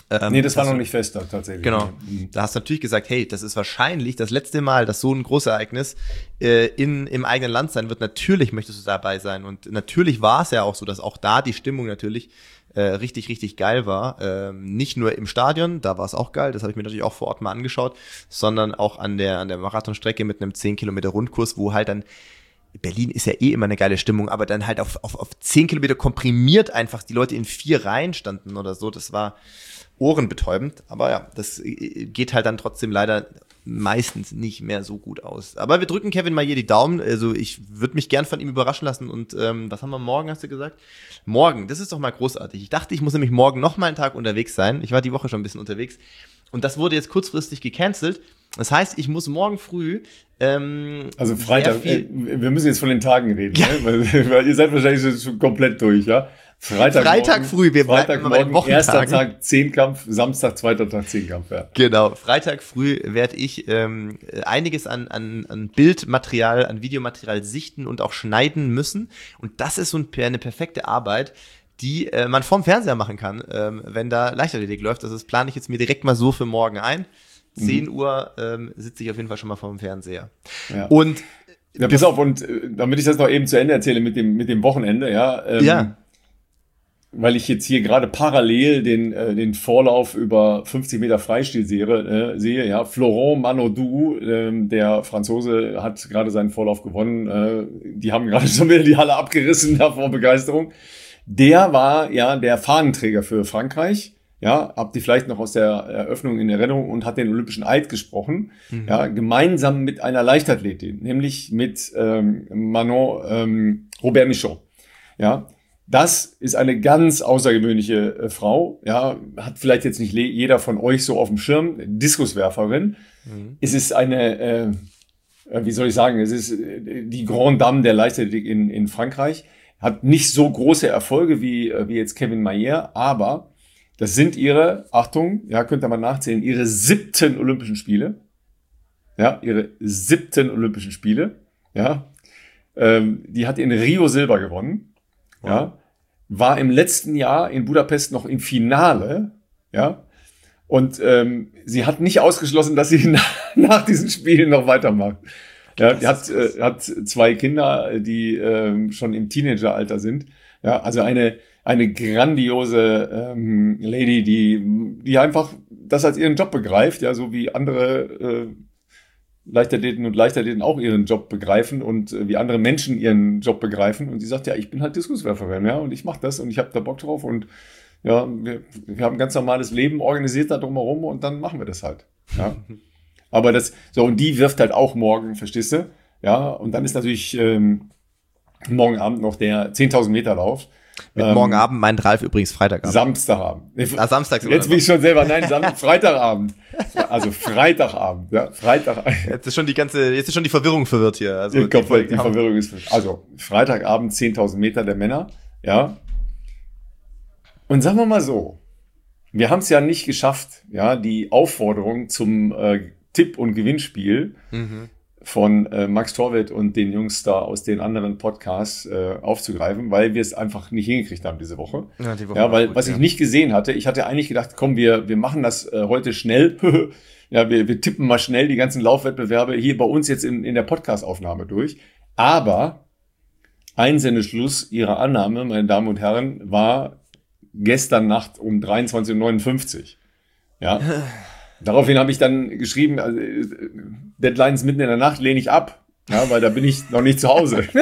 Ähm, nee, das war noch du, nicht fest da, tatsächlich. Genau. Mhm. Da hast du natürlich gesagt, hey, das ist wahrscheinlich das letzte Mal, dass so ein Großereignis äh, in, im eigenen Land sein wird. Natürlich möchtest du dabei sein. Und natürlich war es ja auch so, dass auch da die Stimmung natürlich äh, richtig, richtig geil war. Ähm, nicht nur im Stadion, da war es auch geil, das habe ich mir natürlich auch vor Ort mal angeschaut, sondern auch an der, an der Marathonstrecke mit einem zehn Kilometer Rundkurs, wo halt dann Berlin ist ja eh immer eine geile Stimmung, aber dann halt auf, auf, auf zehn Kilometer komprimiert einfach die Leute in vier Reihen standen oder so. Das war ohrenbetäubend. Aber ja, das geht halt dann trotzdem leider meistens nicht mehr so gut aus. Aber wir drücken Kevin Mayer die Daumen. Also ich würde mich gern von ihm überraschen lassen. Und ähm, was haben wir morgen, hast du gesagt? Morgen, das ist doch mal großartig. Ich dachte, ich muss nämlich morgen noch mal einen Tag unterwegs sein. Ich war die Woche schon ein bisschen unterwegs. Und das wurde jetzt kurzfristig gecancelt. Das heißt, ich muss morgen früh ähm, also Freitag, äh, wir müssen jetzt von den Tagen reden, ja. ne? weil, weil ihr seid wahrscheinlich schon komplett durch, ja? Freitag, Freitag morgen, früh, wir Freitag bleiben bei den morgen, erster Wochentagen. Tag Zehnkampf, Samstag, zweiter Tag Zehnkampf, ja. Genau, Freitag früh werde ich ähm, einiges an, an, an Bildmaterial, an Videomaterial sichten und auch schneiden müssen. Und das ist so ein, eine perfekte Arbeit, die äh, man vorm Fernseher machen kann, ähm, wenn da Leichtathletik läuft. Das plane ich jetzt mir direkt mal so für morgen ein. zehn Uhr ähm, sitze ich auf jeden Fall schon mal vorm Fernseher. Ja. Und ja, pass auf, und äh, damit ich das noch eben zu Ende erzähle mit dem mit dem Wochenende, ja, ähm, ja. weil ich jetzt hier gerade parallel den äh, den Vorlauf über fünfzig Meter Freistil sehe, äh, sehe ja, Florent Manodou, ähm, der Franzose, hat gerade seinen Vorlauf gewonnen. Äh, die haben gerade schon wieder die Halle abgerissen da vor Begeisterung. Der war ja der Fahnenträger für Frankreich. Ja, habt ihr vielleicht noch aus der Eröffnung in Erinnerung, und hat den Olympischen Eid gesprochen, mhm. ja, gemeinsam mit einer Leichtathletin, nämlich mit ähm, Manon ähm, Robert Michon. Ja, das ist eine ganz außergewöhnliche äh, Frau. Ja, hat vielleicht jetzt nicht jeder von euch so auf dem Schirm. Diskuswerferin. Mhm. Es ist eine, äh, wie soll ich sagen, es ist äh, die Grande Dame der Leichtathletik in, in Frankreich. Hat nicht so große Erfolge wie, äh, wie jetzt Kevin Mayer, aber das sind ihre, Achtung, ja, könnt ihr mal nachzählen, ihre siebten Olympischen Spiele. Ja, ihre siebten Olympischen Spiele. Ja, ähm, die hat in Rio Silber gewonnen. Wow. Ja, war im letzten Jahr in Budapest noch im Finale. Ja, und ähm, sie hat nicht ausgeschlossen, dass sie nach, nach diesen Spielen noch weitermacht. Ja, die hat, äh, hat zwei Kinder, die äh, schon im Teenageralter sind. Ja, also eine eine grandiose ähm, Lady, die die einfach das als ihren Job begreift, ja, so wie andere äh, Leichtathleten und Leichtathleten auch ihren Job begreifen und äh, wie andere Menschen ihren Job begreifen. Und sie sagt, ja, ich bin halt Diskuswerferin, ja, und ich mache das und ich habe da Bock drauf und ja, wir, wir haben ein ganz normales Leben organisiert da drumherum und dann machen wir das halt. Ja. Aber das, so, und die wirft halt auch morgen, verstehst du? Ja, und dann ist natürlich ähm, morgen Abend noch der zehntausend Meter Lauf. Mit ähm, morgen Abend meint Ralf übrigens Freitagabend. Samstagabend. Ah, Samstag. Jetzt bin ich schon selber, nein, Sam- Freitagabend. Also Freitagabend, ja, Freitagabend. Jetzt ist schon die ganze, jetzt ist schon die Verwirrung verwirrt hier. Also die, die, die Verwirrung ist, also Freitagabend zehntausend Meter der Männer, ja. Und sagen wir mal so, wir haben es ja nicht geschafft, ja, die Aufforderung zum äh, Tipp- und Gewinnspiel mhm. von äh, Max Torwitt und den Jungs da aus den anderen Podcasts äh, aufzugreifen, weil wir es einfach nicht hingekriegt haben diese Woche. Ja, die Woche ja weil gut, was ja. ich nicht gesehen hatte, ich hatte eigentlich gedacht, komm, wir wir machen das äh, heute schnell. ja, wir, wir tippen mal schnell die ganzen Laufwettbewerbe hier bei uns jetzt in, in der Podcast-Aufnahme durch. Aber Einsendeschluss Ihrer Annahme, meine Damen und Herren, war gestern Nacht um dreiundzwanzig Uhr neunundfünfzig. Ja. Daraufhin habe ich dann geschrieben, also, Deadlines mitten in der Nacht lehne ich ab, ja, weil da bin ich noch nicht zu Hause. ich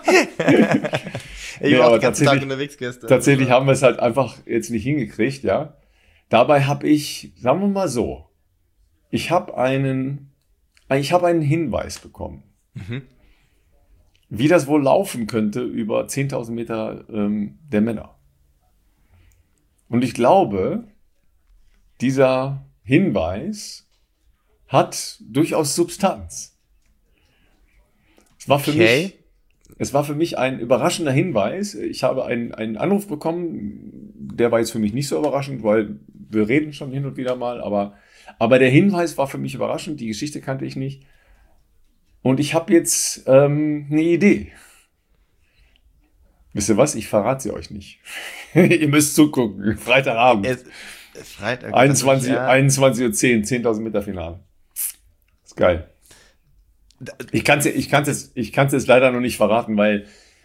nee, war auch den ganzen Tag unterwegs gestern. Tatsächlich haben wir es halt einfach jetzt nicht hingekriegt, ja. Dabei habe ich, sagen wir mal so, ich habe einen, ich habe einen Hinweis bekommen, mhm. wie das wohl laufen könnte über zehntausend Meter ähm, der Männer. Und ich glaube, dieser Hinweis hat durchaus Substanz. Es war für okay. mich, es war für mich ein überraschender Hinweis. Ich habe einen, einen Anruf bekommen, der war jetzt für mich nicht so überraschend, weil wir reden schon hin und wieder mal, aber, aber der Hinweis war für mich überraschend, die Geschichte kannte ich nicht. Und ich habe jetzt ähm, eine Idee. Wisst ihr was? Ich verrate sie euch nicht. Ihr müsst zugucken. Freitagabend. Es Freitag. einundzwanzig, ja. einundzwanzig Uhr zehn, zehntausend Meter Finale. Ist geil. Ich kann es ich kann's jetzt, ich kann's jetzt leider noch nicht verraten, weil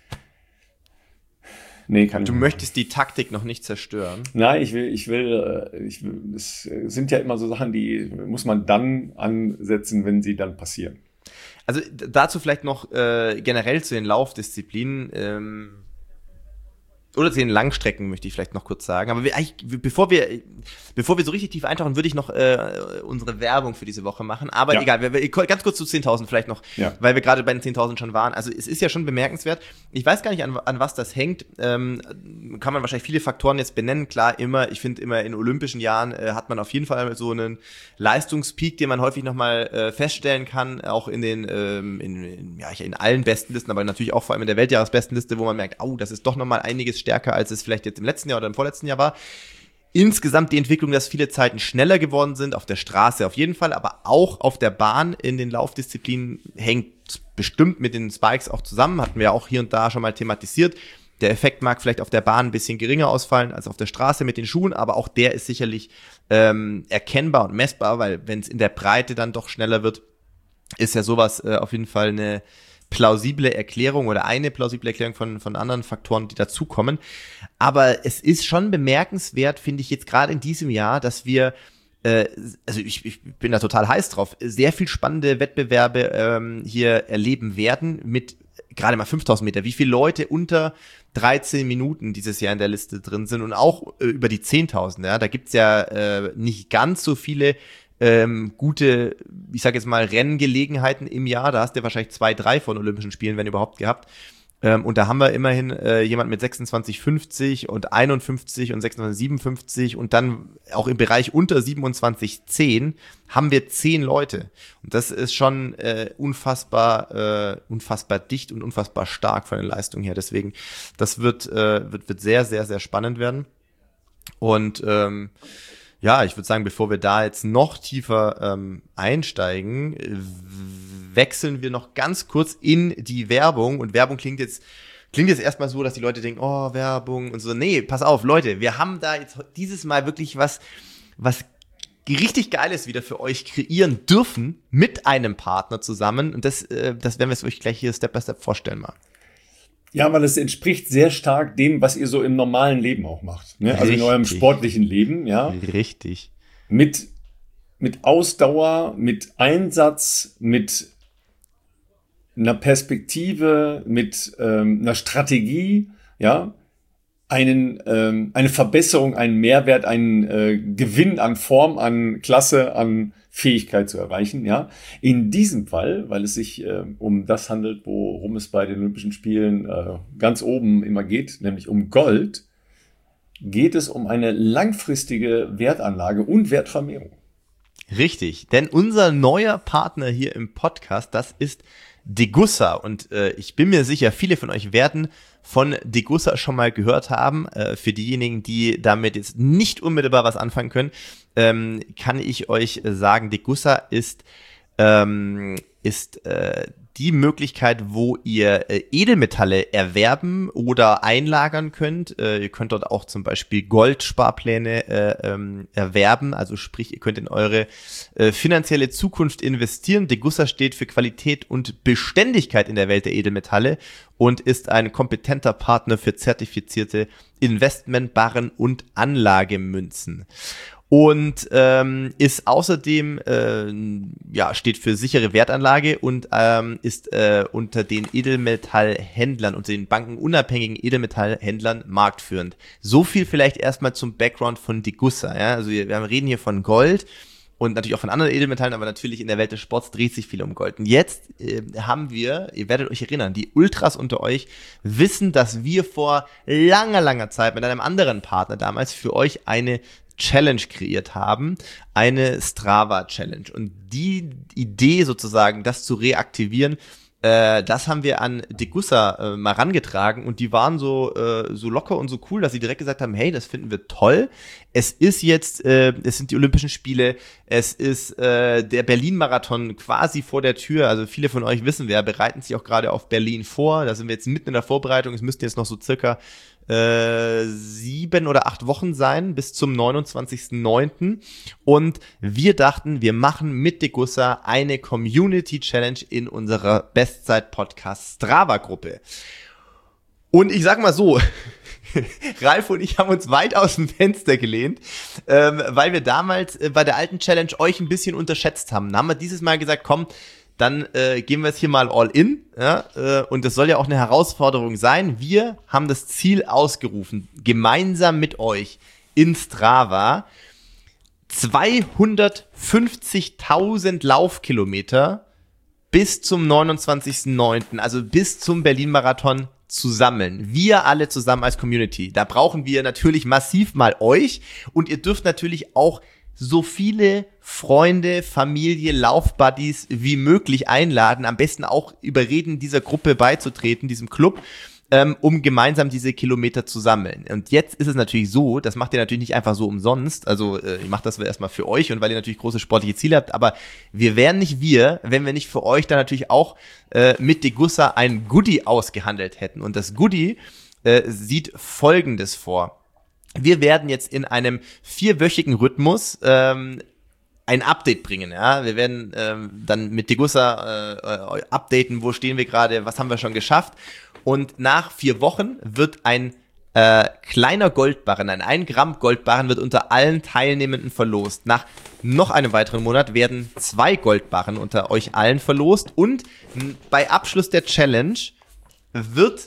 nee, kann du ich möchtest die Taktik noch nicht zerstören. Nein, ich will, ich will, ich will, es sind ja immer so Sachen, die muss man dann ansetzen, wenn sie dann passieren. Also dazu vielleicht noch äh, generell zu den Laufdisziplinen ähm, oder zu den Langstrecken möchte ich vielleicht noch kurz sagen. Aber wir, eigentlich, bevor wir bevor wir so richtig tief eintauchen, würde ich noch äh, unsere Werbung für diese Woche machen. Aber ja. egal, wir, wir, ganz kurz zu zehntausend vielleicht noch, ja. weil wir gerade bei den zehntausend schon waren. Also es ist ja schon bemerkenswert. Ich weiß gar nicht, an, an was das hängt. Ähm, kann man wahrscheinlich viele Faktoren jetzt benennen. Klar, immer, ich finde immer in olympischen Jahren äh, hat man auf jeden Fall so einen Leistungspeak, den man häufig nochmal äh, feststellen kann. Auch in den, ähm, in, in, ja, in allen Bestenlisten, aber natürlich auch vor allem in der Weltjahresbestenliste, wo man merkt, oh, das ist doch nochmal einiges stärker, als es vielleicht jetzt im letzten Jahr oder im vorletzten Jahr war. Insgesamt die Entwicklung, dass viele Zeiten schneller geworden sind, auf der Straße auf jeden Fall, aber auch auf der Bahn in den Laufdisziplinen hängt bestimmt mit den Spikes auch zusammen, hatten wir auch hier und da schon mal thematisiert. Der Effekt mag vielleicht auf der Bahn ein bisschen geringer ausfallen als auf der Straße mit den Schuhen, aber auch der ist sicherlich ähm, erkennbar und messbar, weil wenn es in der Breite dann doch schneller wird, ist ja sowas äh, auf jeden Fall eine plausible Erklärung oder eine plausible Erklärung von, von anderen Faktoren, die dazukommen. Aber es ist schon bemerkenswert, finde ich jetzt gerade in diesem Jahr, dass wir, äh, also ich, ich bin da total heiß drauf, sehr viel spannende Wettbewerbe ähm, hier erleben werden mit gerade mal fünftausend Meter. Wie viele Leute unter dreizehn Minuten dieses Jahr in der Liste drin sind und auch äh, über die zehntausend. Ja, da gibt's ja äh, nicht ganz so viele Ähm, gute, ich sage jetzt mal, Renngelegenheiten im Jahr. Da hast du wahrscheinlich zwei, drei von Olympischen Spielen, wenn überhaupt, gehabt. Ähm, und da haben wir immerhin äh, jemand mit sechsundzwanzig fünfzig und einundfünfzig und sechsundzwanzig siebenundfünfzig und dann auch im Bereich unter siebenundzwanzig zehn haben wir zehn Leute. Und das ist schon äh, unfassbar, äh, unfassbar dicht und unfassbar stark von der Leistung her. Deswegen, das wird, äh, wird, wird sehr, sehr, sehr spannend werden. Und ähm, ja, ich würde sagen, bevor wir da jetzt noch tiefer ähm, einsteigen, wechseln wir noch ganz kurz in die Werbung. Und Werbung klingt jetzt klingt jetzt erstmal so, dass die Leute denken, oh, Werbung und so. Nee, pass auf, Leute, wir haben da jetzt dieses Mal wirklich was, was richtig Geiles wieder für euch kreieren dürfen mit einem Partner zusammen. Und das, äh, das werden wir euch gleich hier Step by Step vorstellen mal. Ja, weil es entspricht sehr stark dem, was ihr so im normalen Leben auch macht. Ne? Also in eurem sportlichen Leben, ja. Richtig. Mit, mit Ausdauer, mit Einsatz, mit einer Perspektive, mit ähm, einer Strategie, ja. Einen, ähm, eine Verbesserung, einen Mehrwert, einen äh, Gewinn an Form, an Klasse, an Fähigkeit zu erreichen, ja. In diesem Fall, weil es sich äh, um das handelt, worum es bei den Olympischen Spielen äh, ganz oben immer geht, nämlich um Gold, geht es um eine langfristige Wertanlage und Wertvermehrung. Richtig, denn unser neuer Partner hier im Podcast, das ist Degussa und äh, ich bin mir sicher, viele von euch werden von Degussa schon mal gehört haben. Äh, für diejenigen, die damit jetzt nicht unmittelbar was anfangen können, ähm, kann ich euch sagen, Degussa ist ähm, ist äh, die Möglichkeit, wo ihr äh, Edelmetalle erwerben oder einlagern könnt. Äh, ihr könnt dort auch zum Beispiel Goldsparpläne äh, ähm, erwerben, also sprich, ihr könnt in eure äh, finanzielle Zukunft investieren. Degussa steht für Qualität und Beständigkeit in der Welt der Edelmetalle und ist ein kompetenter Partner für zertifizierte Investmentbarren und Anlagemünzen. Und ähm, ist außerdem, äh, ja, steht für sichere Wertanlage und ähm, ist äh, unter den Edelmetallhändlern, unter den bankenunabhängigen Edelmetallhändlern marktführend. So viel vielleicht erstmal zum Background von Degussa. Ja? Also wir, wir reden hier von Gold und natürlich auch von anderen Edelmetallen, aber natürlich in der Welt des Sports dreht sich viel um Gold. Und jetzt äh, haben wir, ihr werdet euch erinnern, die Ultras unter euch wissen, dass wir vor langer, langer Zeit mit einem anderen Partner damals für euch eine Challenge kreiert haben, eine Strava-Challenge. Und die Idee sozusagen, das zu reaktivieren, äh, das haben wir an Degussa äh, mal rangetragen und die waren so äh, so locker und so cool, dass sie direkt gesagt haben, hey, das finden wir toll. Es ist jetzt, äh, es sind die Olympischen Spiele, es ist äh, der Berlin-Marathon quasi vor der Tür. Also viele von euch wissen, wir bereiten sich auch gerade auf Berlin vor. Da sind wir jetzt mitten in der Vorbereitung. Es müssten jetzt noch so circa äh, sieben oder acht Wochen sein, bis zum neunundzwanzigsten neunten Und wir dachten, wir machen mit Degussa eine Community Challenge in unserer Bestzeit-Podcast Strava-Gruppe. Und ich sag mal so, Ralf und ich haben uns weit aus dem Fenster gelehnt, ähm, weil wir damals äh, bei der alten Challenge euch ein bisschen unterschätzt haben. Da haben wir dieses Mal gesagt, komm, dann äh, gehen wir es hier mal all in. Ja, äh, und das soll ja auch eine Herausforderung sein. Wir haben das Ziel ausgerufen, gemeinsam mit euch in Strava zweihundertfünfzigtausend Laufkilometer bis zum neunundzwanzigsten neunten, also bis zum Berlin-Marathon zu sammeln. Wir alle zusammen als Community. Da brauchen wir natürlich massiv mal euch und ihr dürft natürlich auch so viele Freunde, Familie, Laufbuddies wie möglich einladen. Am besten auch überreden, dieser Gruppe beizutreten, diesem Club, ähm, um gemeinsam diese Kilometer zu sammeln. Und jetzt ist es natürlich so, das macht ihr natürlich nicht einfach so umsonst. Also äh, ihr macht das erstmal für euch und weil ihr natürlich große sportliche Ziele habt. Aber wir wären nicht wir, wenn wir nicht für euch dann natürlich auch äh, mit Degussa ein Goodie ausgehandelt hätten. Und das Goodie äh, sieht Folgendes vor. Wir werden jetzt in einem vierwöchigen Rhythmus ähm, ein Update bringen. Ja, wir werden ähm, dann mit Degussa äh, äh, updaten, wo stehen wir gerade, was haben wir schon geschafft. Und nach vier Wochen wird ein äh, kleiner Goldbarren, ein ein Gramm Goldbarren wird unter allen Teilnehmenden verlost. Nach noch einem weiteren Monat werden zwei Goldbarren unter euch allen verlost. Und m, bei Abschluss der Challenge wird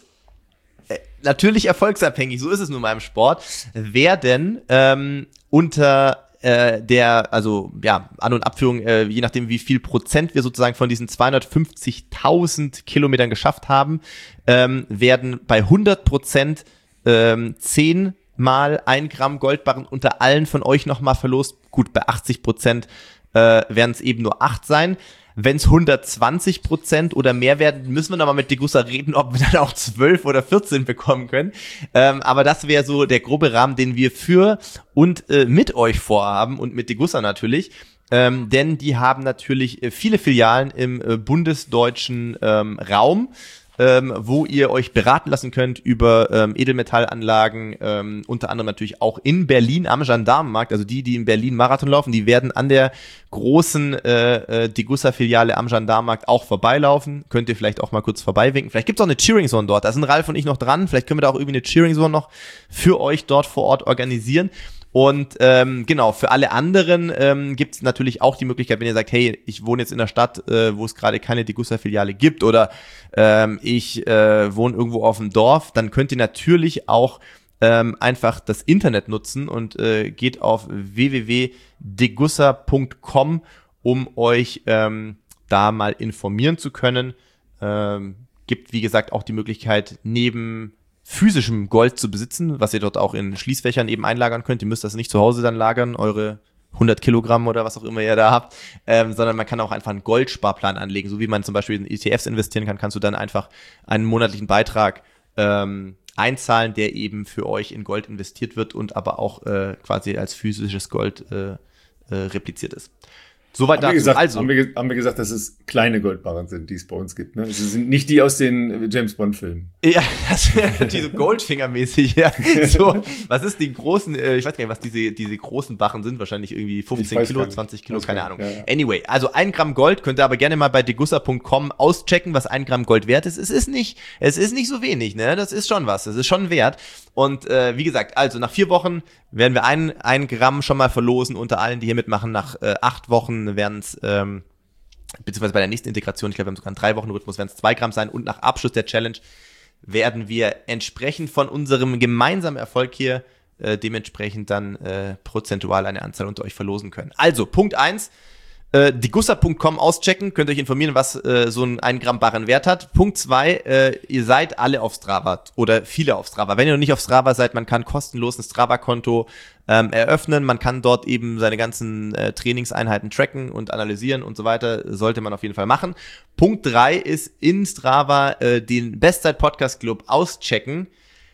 natürlich erfolgsabhängig, so ist es nun mal im Sport, werden ähm, unter äh, der, also ja, An- und Abführung, äh, je nachdem wie viel Prozent wir sozusagen von diesen zweihundertfünfzigtausend Kilometern geschafft haben, ähm, werden bei hundert Prozent ähm, zehn mal ein Gramm Goldbarren unter allen von euch nochmal verlost. Gut, bei achtzig Prozent äh, werden es eben nur acht sein. Wenn es hundertzwanzig Prozent oder mehr werden, müssen wir nochmal mit Degussa reden, ob wir dann auch zwölf oder vierzehn bekommen können. Ähm, aber das wäre so der grobe Rahmen, den wir für und äh, mit euch vorhaben und mit Degussa natürlich. Ähm, denn die haben natürlich äh, viele Filialen im äh, bundesdeutschen ähm, Raum, ähm, wo ihr euch beraten lassen könnt über ähm, Edelmetallanlagen, ähm, unter anderem natürlich auch in Berlin am Gendarmenmarkt. Also die, die in Berlin Marathon laufen, die werden an der großen äh, äh, Degussa-Filiale am Gendarmenmarkt auch vorbeilaufen. Könnt ihr vielleicht auch mal kurz vorbeiwinken. Vielleicht gibt's auch eine Cheering Zone dort. Da sind Ralf und ich noch dran. Vielleicht können wir da auch irgendwie eine Cheering Zone noch für euch dort vor Ort organisieren. Und ähm, genau, für alle anderen ähm, gibt es natürlich auch die Möglichkeit, wenn ihr sagt, hey, ich wohne jetzt in der Stadt, äh, wo es gerade keine Degussa-Filiale gibt oder ähm, ich äh, wohne irgendwo auf dem Dorf, dann könnt ihr natürlich auch ähm, einfach das Internet nutzen und äh, geht auf w w w punkt degussa punkt com, um euch ähm, da mal informieren zu können. Ähm, gibt, wie gesagt, auch die Möglichkeit, neben physischem Gold zu besitzen, was ihr dort auch in Schließfächern eben einlagern könnt. Ihr müsst das nicht zu Hause dann lagern, eure hundert Kilogramm oder was auch immer ihr da habt, ähm, sondern man kann auch einfach einen Goldsparplan anlegen. So wie man zum Beispiel in E T Fs investieren kann, kannst du dann einfach einen monatlichen Beitrag ähm, einzahlen, der eben für euch in Gold investiert wird und aber auch äh, quasi als physisches Gold äh, äh, repliziert ist. Soweit dazu. Gesagt, also haben wir, haben wir gesagt, dass es kleine Goldbarren sind, die es bei uns gibt. Ne? Es sind nicht die aus den James-Bond-Filmen. Ja, das wäre natürlich so Goldfinger-mäßig. Ja. So, was ist die großen, äh, ich weiß gar nicht, was diese diese großen Barren sind, wahrscheinlich irgendwie fünfzehn Kilo, zwanzig Kilo, keine Ahnung. Ja, ja. Anyway, also ein Gramm Gold könnt ihr aber gerne mal bei degussa punkt com auschecken, was ein Gramm Gold wert ist. Es ist nicht, es ist nicht so wenig, ne? Das ist schon was, das ist schon wert. Und äh, wie gesagt, also nach vier Wochen werden wir ein, ein Gramm schon mal verlosen unter allen, die hier mitmachen. Nach äh, acht Wochen werden es, ähm, beziehungsweise bei der nächsten Integration, ich glaube, wir haben sogar einen drei Wochen Rhythmus, werden es zwei Gramm sein. Und nach Abschluss der Challenge werden wir entsprechend von unserem gemeinsamen Erfolg hier äh, dementsprechend dann äh, prozentual eine Anzahl unter euch verlosen können. Also, Punkt eins. Äh, degussa punkt com auschecken, könnt ihr euch informieren, was äh, so ein ein Gramm Barren Wert hat. Punkt zwei, äh, ihr seid alle auf Strava oder viele auf Strava. Wenn ihr noch nicht auf Strava seid, man kann kostenlos ein Strava-Konto ähm, eröffnen, man kann dort eben seine ganzen äh, Trainingseinheiten tracken und analysieren und so weiter, sollte man auf jeden Fall machen. Punkt drei ist in Strava äh, den Bestzeit-Podcast-Club auschecken,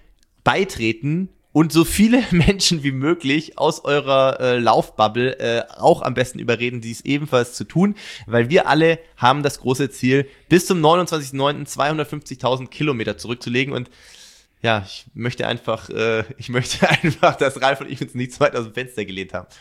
beitreten und so viele Menschen wie möglich aus eurer äh, Laufbubble äh, auch am besten überreden, dies ebenfalls zu tun, weil wir alle haben das große Ziel, bis zum neunundzwanzigsten neunten zweihundertfünfzigtausend Kilometer zurückzulegen und ja, ich möchte einfach, äh, ich möchte einfach, dass Ralf und ich uns nicht zu weit aus dem Fenster gelehnt haben.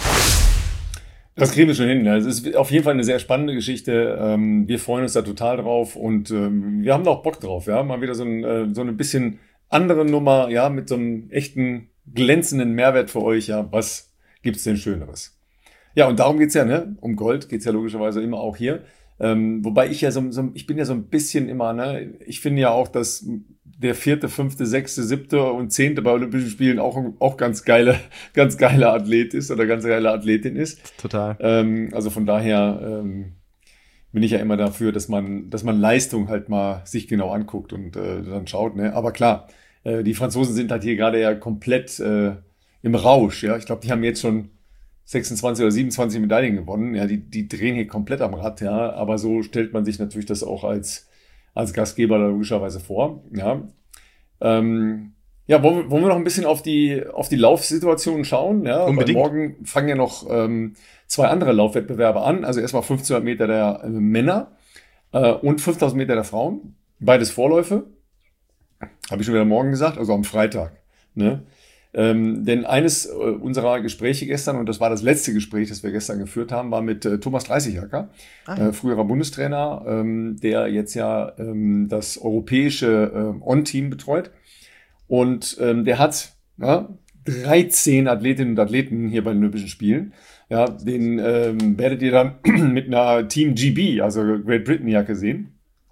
Das kriegen wir schon hin. Es ist auf jeden Fall eine sehr spannende Geschichte. Ähm, wir freuen uns da total drauf und ähm, wir haben da auch Bock drauf. Ja, mal wieder so ein, äh, so eine bisschen andere Nummer, ja, mit so einem echten glänzenden Mehrwert für euch. Ja, was gibt's denn Schöneres? Ja, und darum geht's ja, ne? Um Gold geht's ja logischerweise immer auch hier. Ähm, wobei ich ja so, so, ich bin ja so ein bisschen immer, ne? Ich finde ja auch, dass der vierte, fünfte, sechste, siebte und zehnte bei Olympischen Spielen auch, auch ganz geile, ganz geile Athlet ist oder ganz geile Athletin ist. Total. Ähm, also von daher ähm, bin ich ja immer dafür, dass man, dass man Leistung halt mal sich genau anguckt und äh, dann schaut. Ne? Aber klar, äh, die Franzosen sind halt hier gerade ja komplett äh, im Rausch. Ja, ich glaube, die haben jetzt schon sechsundzwanzig oder siebenundzwanzig Medaillen gewonnen. Ja, die, die drehen hier komplett am Rad. Ja, aber so stellt man sich natürlich das auch als als Gastgeber logischerweise vor. Ja, ähm, ja wollen, wir, wollen wir noch ein bisschen auf die, auf die Laufsituation schauen? Ja, unbedingt. Weil morgen fangen ja noch ähm, zwei andere Laufwettbewerbe an. Also erstmal fünfzehnhundert Meter der äh, Männer äh, und fünftausend Meter der Frauen. Beides Vorläufe. Habe ich schon wieder morgen gesagt, also am Freitag. Ne? Ähm, denn eines äh, unserer Gespräche gestern, und das war das letzte Gespräch, das wir gestern geführt haben, war mit äh, Thomas Dreißigacker, ah. äh, früherer Bundestrainer, ähm, der jetzt ja ähm, das europäische äh, On-Team betreut. Und ähm, der hat ja, dreizehn Athletinnen und Athleten hier bei den Olympischen Spielen. Ja, den ähm, werdet ihr dann mit einer Team G B, also Great Britain-Jacke sehen,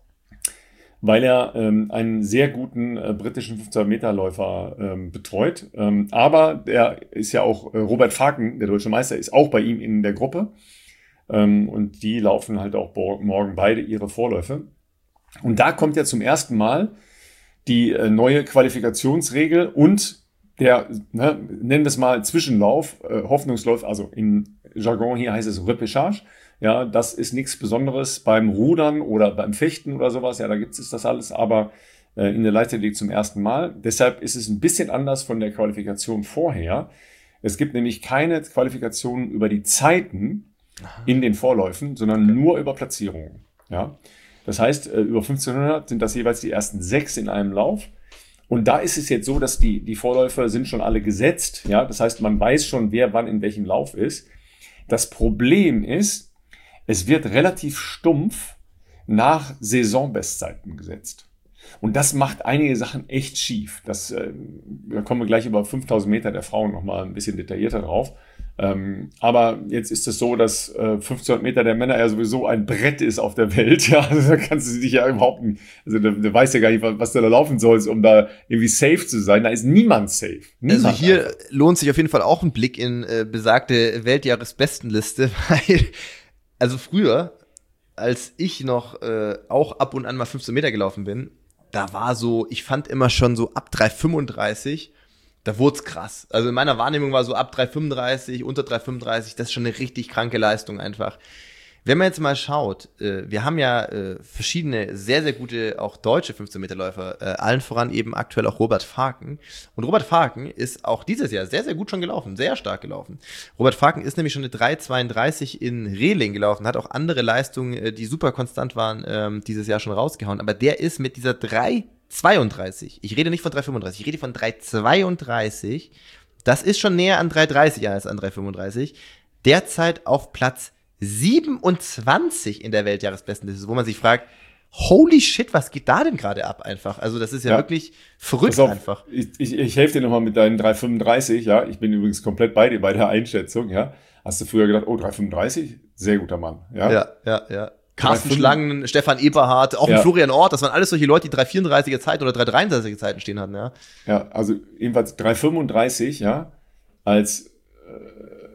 weil er ähm, einen sehr guten äh, britischen fünfzehn-Meter-Läufer ähm, betreut. Ähm, aber der ist ja auch, äh, Robert Faken, der deutsche Meister, ist auch bei ihm in der Gruppe. Ähm, und die laufen halt auch morgen beide ihre Vorläufe. Und da kommt ja zum ersten Mal die äh, neue Qualifikationsregel und der, ne, nennen wir es mal Zwischenlauf, äh, Hoffnungslauf, also im Jargon hier heißt es Repêchage. Ja, das ist nichts Besonderes beim Rudern oder beim Fechten oder sowas. Ja, da gibt es das alles, aber äh, in der Leichtathletik zum ersten Mal. Deshalb ist es ein bisschen anders von der Qualifikation vorher. Es gibt nämlich keine Qualifikation über die Zeiten in den Vorläufen, sondern okay. nur über Platzierungen. Ja, das heißt, äh, über fünfzehnhundert sind das jeweils die ersten sechs in einem Lauf. Und da ist es jetzt so, dass die, die Vorläufe sind schon alle gesetzt. Ja, das heißt, man weiß schon, wer wann in welchem Lauf ist. Das Problem ist, es wird relativ stumpf nach Saisonbestzeiten gesetzt. Und das macht einige Sachen echt schief. Das, äh, da kommen wir gleich über fünftausend Meter der Frauen nochmal ein bisschen detaillierter drauf. Ähm, aber jetzt ist es so, dass äh, fünfzehnhundert Meter der Männer ja sowieso ein Brett ist auf der Welt. Ja, also da kannst du dich ja überhaupt nicht, also da, da weißt ja gar nicht, was, was du da laufen sollst, um da irgendwie safe zu sein. Da ist niemand safe. Niemand also hier einfach. Lohnt sich auf jeden Fall auch ein Blick in äh, besagte Weltjahresbestenliste, weil also früher, als ich noch äh, auch ab und an mal fünfzehn Meter gelaufen bin, da war so, ich fand immer schon so ab drei fünfunddreißig, da wurde es krass. Also in meiner Wahrnehmung war so ab drei fünfunddreißig, unter drei fünfunddreißig, das ist schon eine richtig kranke Leistung einfach. Wenn man jetzt mal schaut, äh, wir haben ja äh, verschiedene sehr, sehr gute, auch deutsche fünfzehn-Meter-Läufer, äh, allen voran eben aktuell auch Robert Faken. Und Robert Faken ist auch dieses Jahr sehr, sehr gut schon gelaufen, sehr stark gelaufen. Robert Faken ist nämlich schon eine drei zweiunddreißig in Reling gelaufen, hat auch andere Leistungen, äh, die super konstant waren, ähm, dieses Jahr schon rausgehauen. Aber der ist mit dieser drei zweiunddreißig, ich rede nicht von drei fünfunddreißig, ich rede von drei zweiunddreißig, das ist schon näher an drei dreißig als an drei fünfunddreißig, derzeit auf Platz siebenundzwanzig in der Weltjahresbestenliste, wo man sich fragt, holy shit, was geht da denn gerade ab einfach? Also das ist ja, ja. wirklich verrückt auf, einfach. Ich, ich, ich helfe dir nochmal mit deinen drei fünfunddreißig, ja. Ich bin übrigens komplett bei dir bei der Einschätzung, ja. Hast du früher gedacht, oh, drei fünfunddreißig? Sehr guter Mann, ja. Ja, ja, ja. Carsten Schlangen, Stefan Eberhardt, auch ja. Florian Ort, das waren alles solche Leute, die drei vierunddreißiger Zeiten oder drei dreiunddreißiger Zeiten stehen hatten, ja. Ja, also jedenfalls drei fünfunddreißig, ja, als äh,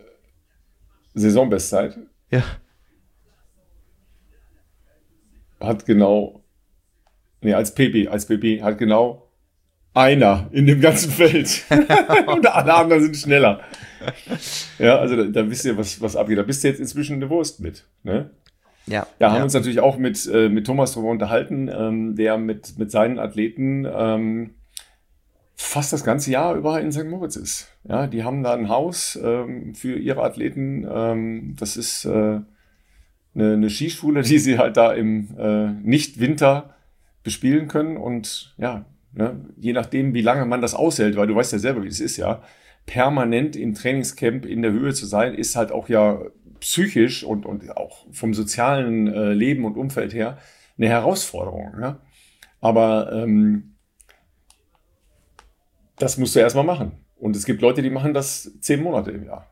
Saisonbestzeit. Ja. Hat genau, nee, als P B, als P B hat genau einer in dem ganzen Feld. Und alle anderen sind schneller. Ja, also da, da wisst ihr, was, was abgeht. Da bist du jetzt inzwischen eine Wurst mit, ne? Ja. Ja, haben ja. uns natürlich auch mit, äh, mit Thomas darüber unterhalten, ähm, der mit, mit seinen Athleten ähm, fast das ganze Jahr über in Sankt Moritz ist. Ja, die haben da ein Haus ähm, für ihre Athleten. Ähm, das ist äh, eine, eine Skischule, die sie halt da im äh, Nicht-Winter bespielen können. Und ja, Ne? Je nachdem, wie lange man das aushält, weil du weißt ja selber, wie es ist, ja. Permanent im Trainingscamp in der Höhe zu sein, ist halt auch ja psychisch und, und auch vom sozialen äh, Leben und Umfeld her eine Herausforderung. Ja? Aber ähm, das musst du erstmal machen. Und es gibt Leute, die machen das zehn Monate im Jahr.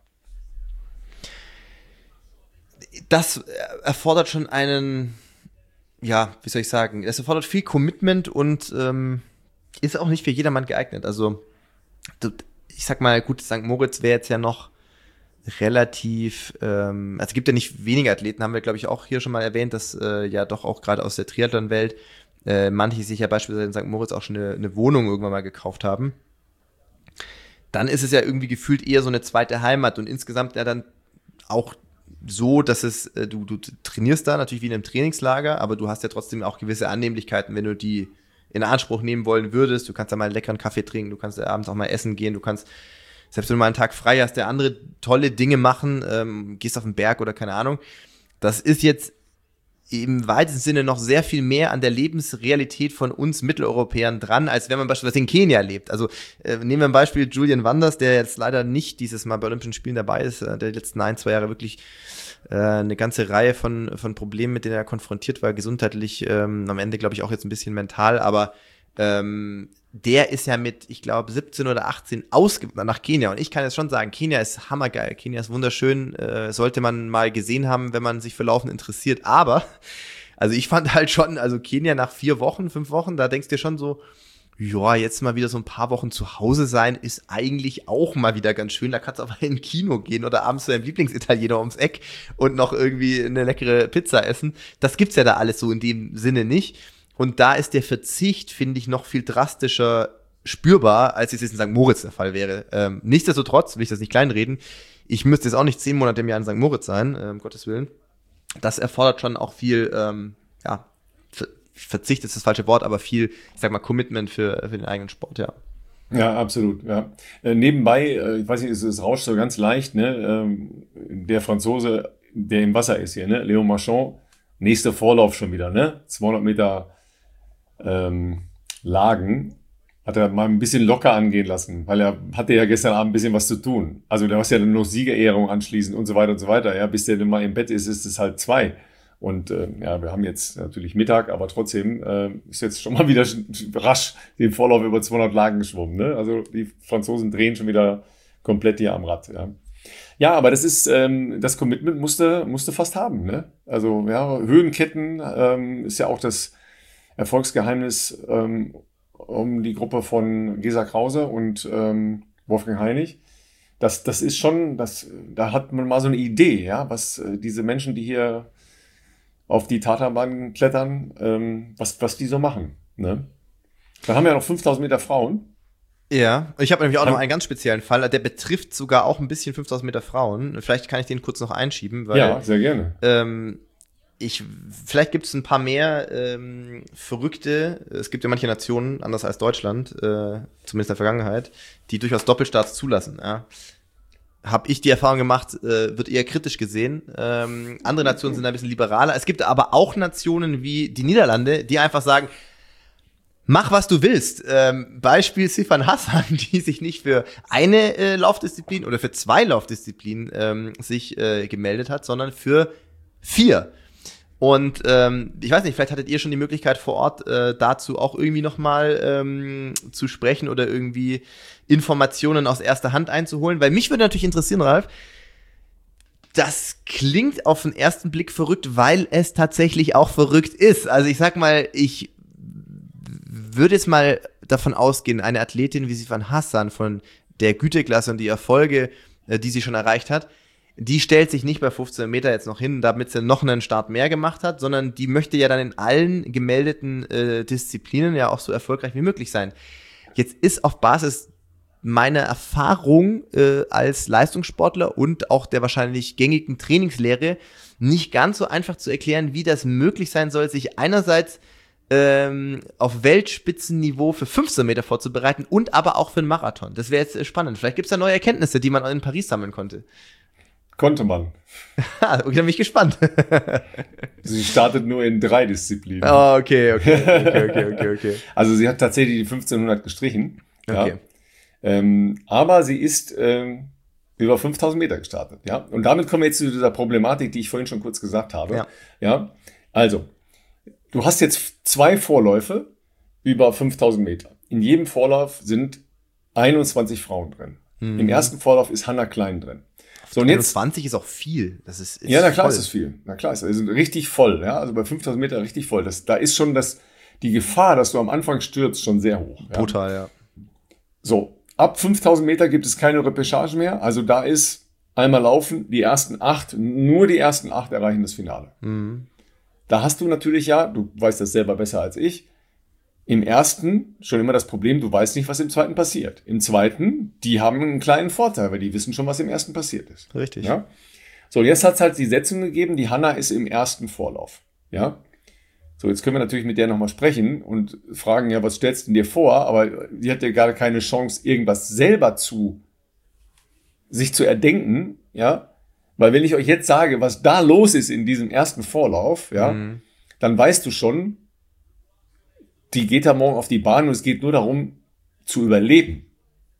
Das erfordert schon einen, ja, wie soll ich sagen, das erfordert viel Commitment und ähm, ist auch nicht für jedermann geeignet. Also, ich sag mal, gut, Sankt Moritz wäre jetzt ja noch relativ, ähm, also es gibt ja nicht wenige Athleten, haben wir, glaube ich, auch hier schon mal erwähnt, dass äh, ja doch auch gerade aus der Triathlon-Welt äh, manche sich ja beispielsweise in Sankt Moritz auch schon eine, eine Wohnung irgendwann mal gekauft haben. Dann ist es ja irgendwie gefühlt eher so eine zweite Heimat und insgesamt ja dann auch so, dass es, äh, du, du trainierst da natürlich wie in einem Trainingslager, aber du hast ja trotzdem auch gewisse Annehmlichkeiten, wenn du die in Anspruch nehmen wollen würdest. Du kannst da mal einen leckeren Kaffee trinken, du kannst da abends auch mal essen gehen, du kannst, selbst wenn du mal einen Tag frei hast, der andere tolle Dinge machen, ähm, gehst auf den Berg oder keine Ahnung. Das ist jetzt im weitesten Sinne noch sehr viel mehr an der Lebensrealität von uns Mitteleuropäern dran, als wenn man beispielsweise in Kenia lebt. Also äh, nehmen wir ein Beispiel Julian Wanders, der jetzt leider nicht dieses Mal bei Olympischen Spielen dabei ist, äh, der die letzten ein, zwei Jahre wirklich äh, eine ganze Reihe von von Problemen, mit denen er konfrontiert war, gesundheitlich, ähm, am Ende glaube ich auch jetzt ein bisschen mental, aber ähm, der ist ja mit, ich glaube, siebzehn oder achtzehn ausgewandert nach Kenia. Und ich kann jetzt schon sagen, Kenia ist hammergeil. Kenia ist wunderschön. Äh, sollte man mal gesehen haben, wenn man sich für Laufen interessiert. Aber, also ich fand halt schon, also Kenia nach vier Wochen, fünf Wochen, da denkst du dir schon so, ja, jetzt mal wieder so ein paar Wochen zu Hause sein, ist eigentlich auch mal wieder ganz schön. Da kannst du aber in ein Kino gehen oder abends zu deinem Lieblingsitaliener ums Eck und noch irgendwie eine leckere Pizza essen. Das gibt's ja da alles so in dem Sinne nicht. Und da ist der Verzicht, finde ich, noch viel drastischer spürbar, als es jetzt in Sankt Moritz der Fall wäre. Ähm, nichtsdestotrotz will ich das nicht kleinreden. Ich müsste jetzt auch nicht zehn Monate im Jahr in Sankt Moritz sein, äh, um Gottes Willen. Das erfordert schon auch viel, ähm, ja, Ver- Verzicht ist das falsche Wort, aber viel, ich sag mal, Commitment für, für den eigenen Sport, ja. Ja, absolut, ja. Äh, nebenbei, äh, ich weiß nicht, es, es rauscht so ganz leicht, ne, ähm, der Franzose, der im Wasser ist hier, ne, Léon Marchand, nächster Vorlauf schon wieder, ne, zweihundert Meter ähm, Lagen, hat er mal ein bisschen locker angehen lassen, weil er hatte ja gestern Abend ein bisschen was zu tun. Also da hast ja dann noch Siegerehrung anschließend und so weiter und so weiter, ja, bis der dann mal im Bett ist, ist es halt zwei. Und äh, ja, wir haben jetzt natürlich Mittag, aber trotzdem äh, ist jetzt schon mal wieder sch- rasch den Vorlauf über zweihundert Lagen geschwommen. Ne? Also die Franzosen drehen schon wieder komplett hier am Rad. Ja, ja, aber das ist ähm, das Commitment musste musste fast haben. Ne? Also ja, Höhenketten ähm, ist ja auch das Erfolgsgeheimnis ähm, um die Gruppe von Gesa Krause und ähm, Wolfgang Heinig. Das das ist schon, das da hat man mal so eine Idee, ja, was äh, diese Menschen, die hier auf die Tatanbahn klettern, ähm, was, was die so machen. Ne? Dann haben wir ja noch fünftausend Meter Frauen. Ja, ich habe nämlich auch noch einen ganz speziellen Fall, der betrifft sogar auch ein bisschen fünftausend Meter Frauen. Vielleicht kann ich den kurz noch einschieben, weil Ja, sehr gerne. ähm, ich, vielleicht gibt es ein paar mehr ähm, Verrückte, es gibt ja manche Nationen, anders als Deutschland, äh, zumindest in der Vergangenheit, die durchaus Doppelstarts zulassen, ja. Habe ich die Erfahrung gemacht, äh, wird eher kritisch gesehen. Ähm, andere Nationen sind ein bisschen liberaler. Es gibt aber auch Nationen wie die Niederlande, die einfach sagen, mach, was du willst. Ähm, Beispiel Sifan Hassan, die sich nicht für eine äh, Laufdisziplin oder für zwei Laufdisziplinen ähm, sich äh, gemeldet hat, sondern für vier. Und ähm, ich weiß nicht, vielleicht hattet ihr schon die Möglichkeit vor Ort äh, dazu auch irgendwie nochmal ähm, zu sprechen oder irgendwie Informationen aus erster Hand einzuholen, weil mich würde natürlich interessieren, Ralf, das klingt auf den ersten Blick verrückt, weil es tatsächlich auch verrückt ist. Also ich sag mal, ich würde jetzt mal davon ausgehen, eine Athletin wie Sifan Hassan von der Güteklasse und die Erfolge, äh, die sie schon erreicht hat, die stellt sich nicht bei fünfzehn Meter jetzt noch hin, damit sie noch einen Start mehr gemacht hat, sondern die möchte ja dann in allen gemeldeten äh, Disziplinen ja auch so erfolgreich wie möglich sein. Jetzt ist auf Basis meiner Erfahrung äh, als Leistungssportler und auch der wahrscheinlich gängigen Trainingslehre nicht ganz so einfach zu erklären, wie das möglich sein soll, sich einerseits ähm, auf Weltspitzenniveau für fünfzehn Meter vorzubereiten und aber auch für einen Marathon. Das wäre jetzt spannend. Vielleicht gibt es da neue Erkenntnisse, die man in Paris sammeln konnte. Konnte man. Okay, dann bin ich gespannt. Sie startet nur in drei Disziplinen. Oh, okay, okay, okay, okay, okay, okay. Also sie hat tatsächlich die fünfzehnhundert gestrichen. Okay. Ja. Ähm, aber sie ist ähm, über fünftausend Meter gestartet. Ja. Und damit kommen wir jetzt zu dieser Problematik, die ich vorhin schon kurz gesagt habe. Ja. Ja. Also, du hast jetzt zwei Vorläufe über fünftausend Meter. In jedem Vorlauf sind einundzwanzig Frauen drin. Mhm. Im ersten Vorlauf ist Hannah Klein drin. So, und jetzt einundzwanzig ist auch viel. Das ist, ist ja, na klar voll. ist es viel. Na klar ist es ist richtig voll. Ja, also bei fünftausend Meter richtig voll. Das, da ist schon das, die Gefahr, dass du am Anfang stürzt, schon sehr hoch. Ja? Brutal, ja. So, ab fünftausend Meter gibt es keine Repechage mehr. Also da ist einmal laufen, die ersten acht, nur die ersten acht erreichen das Finale. Mhm. Da hast du natürlich ja, du weißt das selber besser als ich, im ersten schon immer das Problem, du weißt nicht, was im zweiten passiert. Im zweiten, die haben einen kleinen Vorteil, weil die wissen schon, was im ersten passiert ist. Richtig. Ja? So, jetzt hat es halt die Setzung gegeben, die Hannah ist im ersten Vorlauf. Ja. So, jetzt können wir natürlich mit der nochmal sprechen und fragen, ja, was stellst du dir vor? Aber die hat ja gar keine Chance, irgendwas selber zu, sich zu erdenken, ja. Weil wenn ich euch jetzt sage, was da los ist in diesem ersten Vorlauf, ja, mhm. dann weißt du schon, die geht da morgen auf die Bahn und es geht nur darum, zu überleben.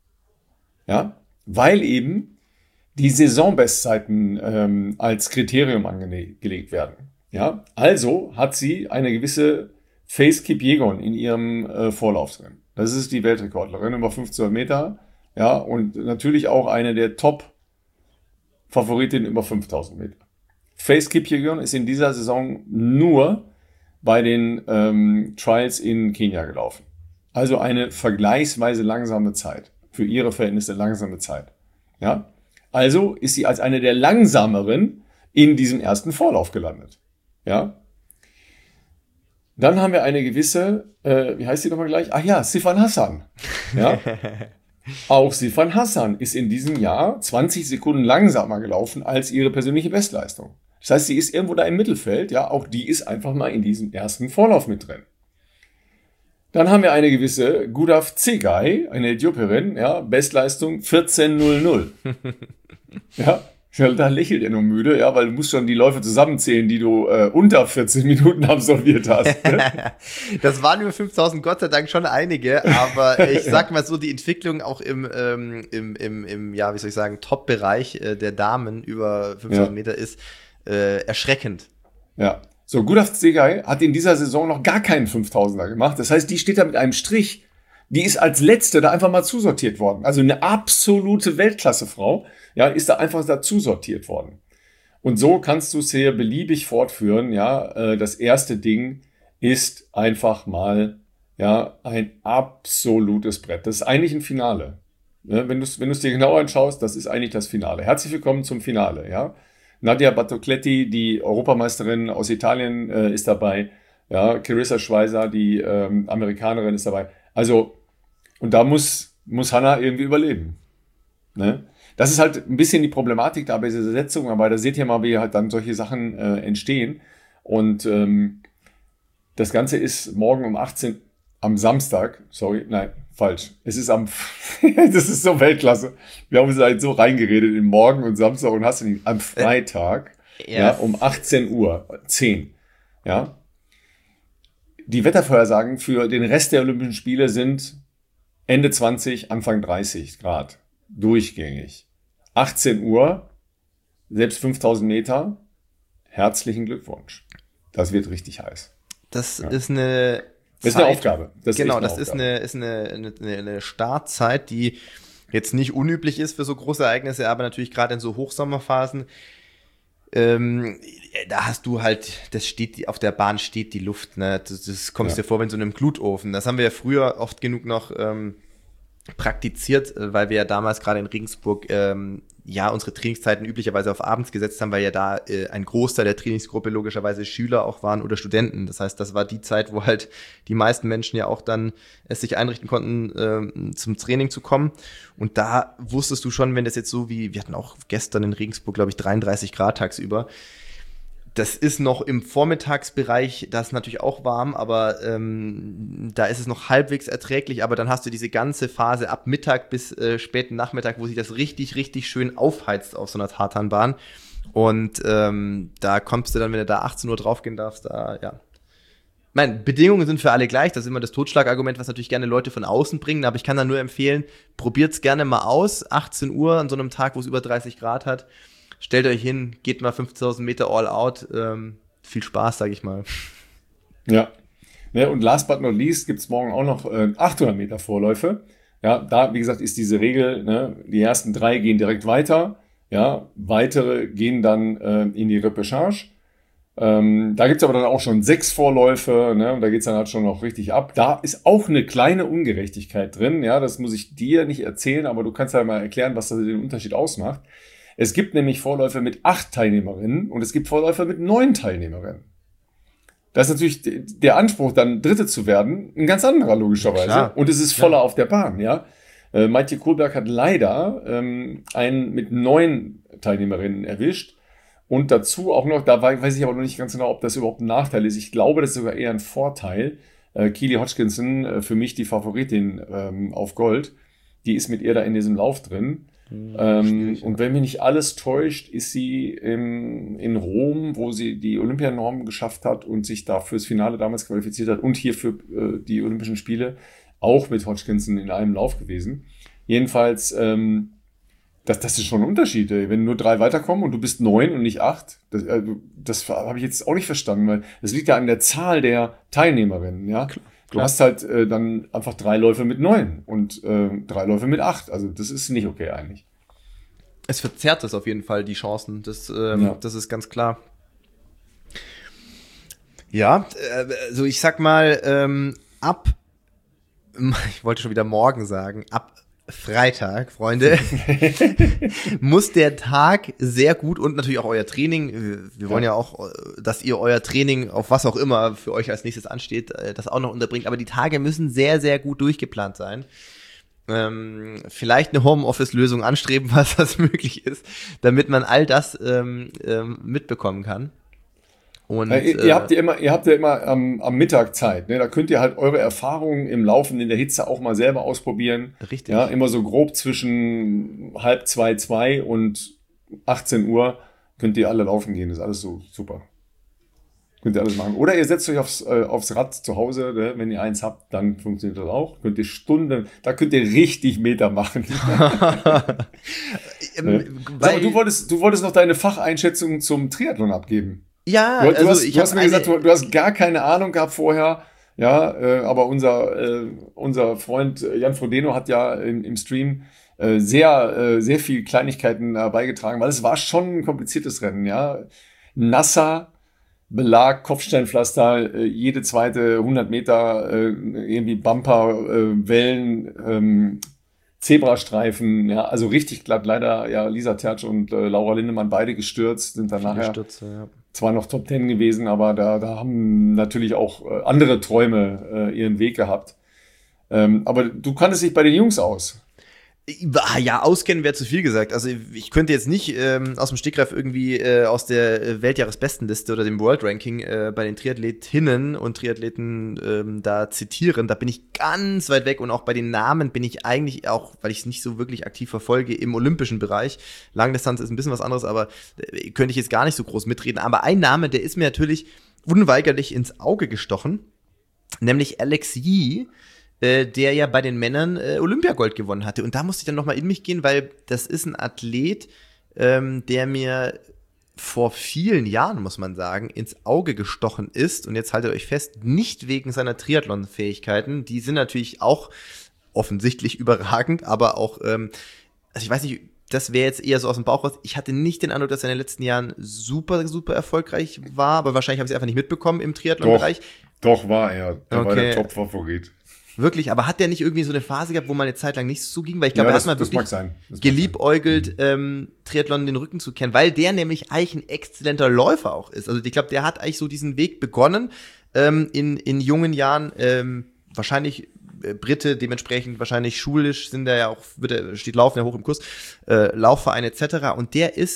Ja, weil eben die Saisonbestzeiten ähm, als Kriterium angelegt werden. Ja, also hat sie eine gewisse Faith Kipyegon in ihrem äh, Vorlauf drin. Das ist die Weltrekordlerin über fünfzehnhundert Meter. Ja, und natürlich auch eine der Top-Favoritinnen über fünftausend Meter. Faith Kipyegon ist in dieser Saison nur bei den ähm, Trials in Kenia gelaufen. Also eine vergleichsweise langsame Zeit. Für ihre Verhältnisse langsame Zeit. Ja? Also ist sie als eine der langsameren in diesem ersten Vorlauf gelandet. Ja? Dann haben wir eine gewisse, äh, wie heißt sie nochmal gleich? Ach ja, Sifan Hassan. Ja? Auch Sifan Hassan ist in diesem Jahr zwanzig Sekunden langsamer gelaufen als ihre persönliche Bestleistung. Das heißt, sie ist irgendwo da im Mittelfeld, ja, auch die ist einfach mal in diesem ersten Vorlauf mit drin. Dann haben wir eine gewisse Gudaf Tsegay, eine Äthiopierin, ja, Bestleistung vierzehn null null. Ja, da lächelt er nur müde, ja, weil du musst schon die Läufe zusammenzählen, die du äh, unter vierzehn Minuten absolviert hast. Ne? Das waren über fünftausend Gott sei Dank schon einige, aber ich sag mal so, die Entwicklung auch im, ähm, im, im, im ja, wie soll ich sagen, Top-Bereich äh, der Damen über fünftausend ja. Meter ist äh, erschreckend. Ja, so Gudaf Tsegay hat in dieser Saison noch gar keinen fünftausender gemacht. Das heißt, die steht da mit einem Strich. Die ist als Letzte da einfach mal zusortiert worden. Also eine absolute Weltklassefrau, ja, ist da einfach dazu sortiert worden. Und so kannst du es hier beliebig fortführen, ja. Das erste Ding ist einfach mal, ja, ein absolutes Brett. Das ist eigentlich ein Finale. Wenn du es, wenn du es dir genau anschaust, das ist eigentlich das Finale. Herzlich willkommen zum Finale, ja. Nadia Battocletti, die Europameisterin aus Italien, äh, ist dabei. Ja, Clarissa Schweizer, die ähm, Amerikanerin, ist dabei. Also, und da muss, muss Hannah irgendwie überleben. Ne? Das ist halt ein bisschen die Problematik da bei dieser Setzung, aber da seht ihr mal, wie halt dann solche Sachen äh, entstehen. Und ähm, das Ganze ist morgen um achtzehn, am Samstag, sorry, nein, falsch. Es ist am, das ist so Weltklasse. Wir haben uns halt so reingeredet in morgen und Samstag und hast du nicht, am Freitag, äh, ja. ja, um achtzehn Uhr zehn, ja. Die Wettervorhersagen für den Rest der Olympischen Spiele sind Ende zwanzig, Anfang dreißig Grad. Durchgängig. achtzehn Uhr, selbst fünftausend Meter. Herzlichen Glückwunsch. Das wird richtig heiß. Das ja. ist eine Das ist eine Aufgabe. Das genau, ist das ist eine, ist eine, eine, eine Startzeit, die jetzt nicht unüblich ist für so große Ereignisse, aber natürlich gerade in so Hochsommerphasen, ähm, da hast du halt, das steht, auf der Bahn steht die Luft, ne? Das, das kommst ja. dir vor wie in so einem Glutofen. Das haben wir ja früher oft genug noch ähm, praktiziert, weil wir ja damals gerade in Regensburg ähm, ja unsere Trainingszeiten üblicherweise auf abends gesetzt haben, weil ja da äh, ein Großteil der Trainingsgruppe logischerweise Schüler auch waren oder Studenten. Das heißt, das war die Zeit, wo halt die meisten Menschen ja auch dann es sich einrichten konnten, ähm, zum Training zu kommen. Und da wusstest du schon, wenn das jetzt so wie, wir hatten auch gestern in Regensburg, glaube ich, dreiunddreißig Grad tagsüber, Das ist noch im Vormittagsbereich, das ist natürlich auch warm, aber ähm, da ist es noch halbwegs erträglich, aber dann hast du diese ganze Phase ab Mittag bis äh, späten Nachmittag, wo sich das richtig, richtig schön aufheizt auf so einer Tartanbahn. Und ähm, da kommst du dann, wenn du da achtzehn Uhr draufgehen darfst, da, ja. Ich meine, Bedingungen sind für alle gleich, das ist immer das Totschlagargument, was natürlich gerne Leute von außen bringen, aber ich kann da nur empfehlen, probiert's gerne mal aus, achtzehn Uhr an so einem Tag, wo es über dreißig Grad hat. Stellt euch hin, geht mal fünftausend Meter all out. Ähm, viel Spaß, sag ich mal. Ja. ja. Und last but not least gibt's morgen auch noch äh, achthundert Meter Vorläufe. Ja, da, wie gesagt, ist diese Regel, ne, die ersten drei gehen direkt weiter. Ja, weitere gehen dann äh, in die Repechage. Ähm, da gibt's aber dann auch schon sechs Vorläufe, ne, und da geht's dann halt schon noch richtig ab. Da ist auch eine kleine Ungerechtigkeit drin. Ja, das muss ich dir nicht erzählen, aber du kannst ja mal erklären, was da den Unterschied ausmacht. Es gibt nämlich Vorläufe mit acht Teilnehmerinnen und es gibt Vorläufe mit neun Teilnehmerinnen. Das ist natürlich der Anspruch, dann Dritte zu werden, ein ganz anderer logischerweise. Klar. Und es ist voller ja. auf der Bahn, ja. Äh, Maitje Kohlberg hat leider ähm, einen mit neun Teilnehmerinnen erwischt und dazu auch noch, da weiß ich aber noch nicht ganz genau, ob das überhaupt ein Nachteil ist. Ich glaube, das ist sogar eher ein Vorteil. Äh, Keely Hodgkinson, äh, für mich die Favoritin ähm, auf Gold, die ist mit ihr da in diesem Lauf drin. Ähm, und wenn mich nicht alles täuscht, ist sie im, in Rom, wo sie die Olympianorm geschafft hat und sich da fürs Finale damals qualifiziert hat und hier für äh, die Olympischen Spiele auch mit Hodgkinson in einem Lauf gewesen. Jedenfalls, ähm, das, das ist schon ein Unterschied, ey. Wenn nur drei weiterkommen und du bist neun und nicht acht. Das, äh, das habe ich jetzt auch nicht verstanden, weil das liegt ja an der Zahl der Teilnehmerinnen, ja. Klar. Du hast halt äh, dann einfach drei Läufe mit neun und äh, drei Läufe mit acht. Also das ist nicht okay eigentlich. Es verzerrt es auf jeden Fall, die Chancen. Das, ähm, ja. das ist ganz klar. Ja, äh, also ich sag mal, ähm, ab, ich wollte schon wieder morgen sagen, ab Freitag, Freunde, muss der Tag sehr gut und natürlich auch euer Training, wir wollen ja. ja auch, dass ihr euer Training auf was auch immer für euch als nächstes ansteht, das auch noch unterbringt, aber die Tage müssen sehr, sehr gut durchgeplant sein. Ähm, vielleicht eine Homeoffice-Lösung anstreben, was das möglich ist, damit man all das ähm, ähm, mitbekommen kann. Und, ja, ihr, äh, ihr habt ja immer, ihr habt ja immer am, am Mittag Zeit, ne? Da könnt ihr halt eure Erfahrungen im Laufen in der Hitze auch mal selber ausprobieren. Richtig. Ja, immer so grob zwischen halb zwei, zwei und achtzehn Uhr könnt ihr alle laufen gehen. Das ist alles so super. Könnt ihr alles machen. Oder ihr setzt euch aufs, äh, aufs Rad zu Hause, ne? Wenn ihr eins habt, dann funktioniert das auch. Könnt ihr Stunden, da könnt ihr richtig Meter machen. ne? Sag mal, du wolltest, du wolltest noch deine Facheinschätzung zum Triathlon abgeben. Ja, du, du also hast, ich du hast mir eine... gesagt, du, du hast gar keine Ahnung gehabt vorher. Ja, äh, aber unser äh, unser Freund Jan Frodeno hat ja im, im Stream äh, sehr äh, sehr viel Kleinigkeiten äh, beigetragen, weil es war schon ein kompliziertes Rennen. Ja, nasser Belag, Kopfsteinpflaster, äh, jede zweite hundert Meter äh, irgendwie Bumper, äh, Wellen, ähm, Zebrastreifen, ja, also richtig glatt. Leider ja Lisa Tertsch und äh, Laura Lindemann beide gestürzt, sind dann nachher Stürze, ja. zwar noch Top Ten gewesen, aber da, da haben natürlich auch äh, andere Träume äh, ihren Weg gehabt. Ähm, aber du kanntest dich bei den Jungs aus. Ja, auskennen wäre zu viel gesagt. Also ich könnte jetzt nicht ähm, aus dem Stegreif irgendwie äh, aus der Weltjahresbestenliste oder dem World Ranking äh, bei den Triathletinnen und Triathleten ähm, da zitieren. Da bin ich ganz weit weg und auch bei den Namen bin ich eigentlich auch, weil ich es nicht so wirklich aktiv verfolge, im olympischen Bereich. Langdistanz ist ein bisschen was anderes, aber äh, könnte ich jetzt gar nicht so groß mitreden. Aber ein Name, der ist mir natürlich unweigerlich ins Auge gestochen, nämlich Alex Yee, Äh, der ja bei den Männern äh, Olympiagold gewonnen hatte. Und da musste ich dann nochmal in mich gehen, weil das ist ein Athlet, ähm, der mir vor vielen Jahren, muss man sagen, ins Auge gestochen ist. Und jetzt haltet euch fest, nicht wegen seiner Triathlon-Fähigkeiten. Die sind natürlich auch offensichtlich überragend, aber auch, ähm, also ich weiß nicht, das wäre jetzt eher so aus dem Bauch raus. Ich hatte nicht den Eindruck, dass er in den letzten Jahren super, super erfolgreich war, aber wahrscheinlich habe ich es einfach nicht mitbekommen im Triathlon-Bereich. Doch, doch war er. Er okay. war der Top-Favorit. Wirklich, aber hat der nicht irgendwie so eine Phase gehabt, wo man eine Zeit lang nicht so ging? Weil ich glaube, ja, er hat mal wirklich geliebäugelt, ähm, Triathlon den Rücken zu kehren, weil der nämlich eigentlich ein exzellenter Läufer auch ist. Also ich glaube, der hat eigentlich so diesen Weg begonnen, ähm, in, in jungen Jahren, ähm, wahrscheinlich äh, Brite, dementsprechend wahrscheinlich schulisch sind da ja auch, wird er, steht Laufen ja hoch im Kurs, äh, Laufverein et cetera. Und der ist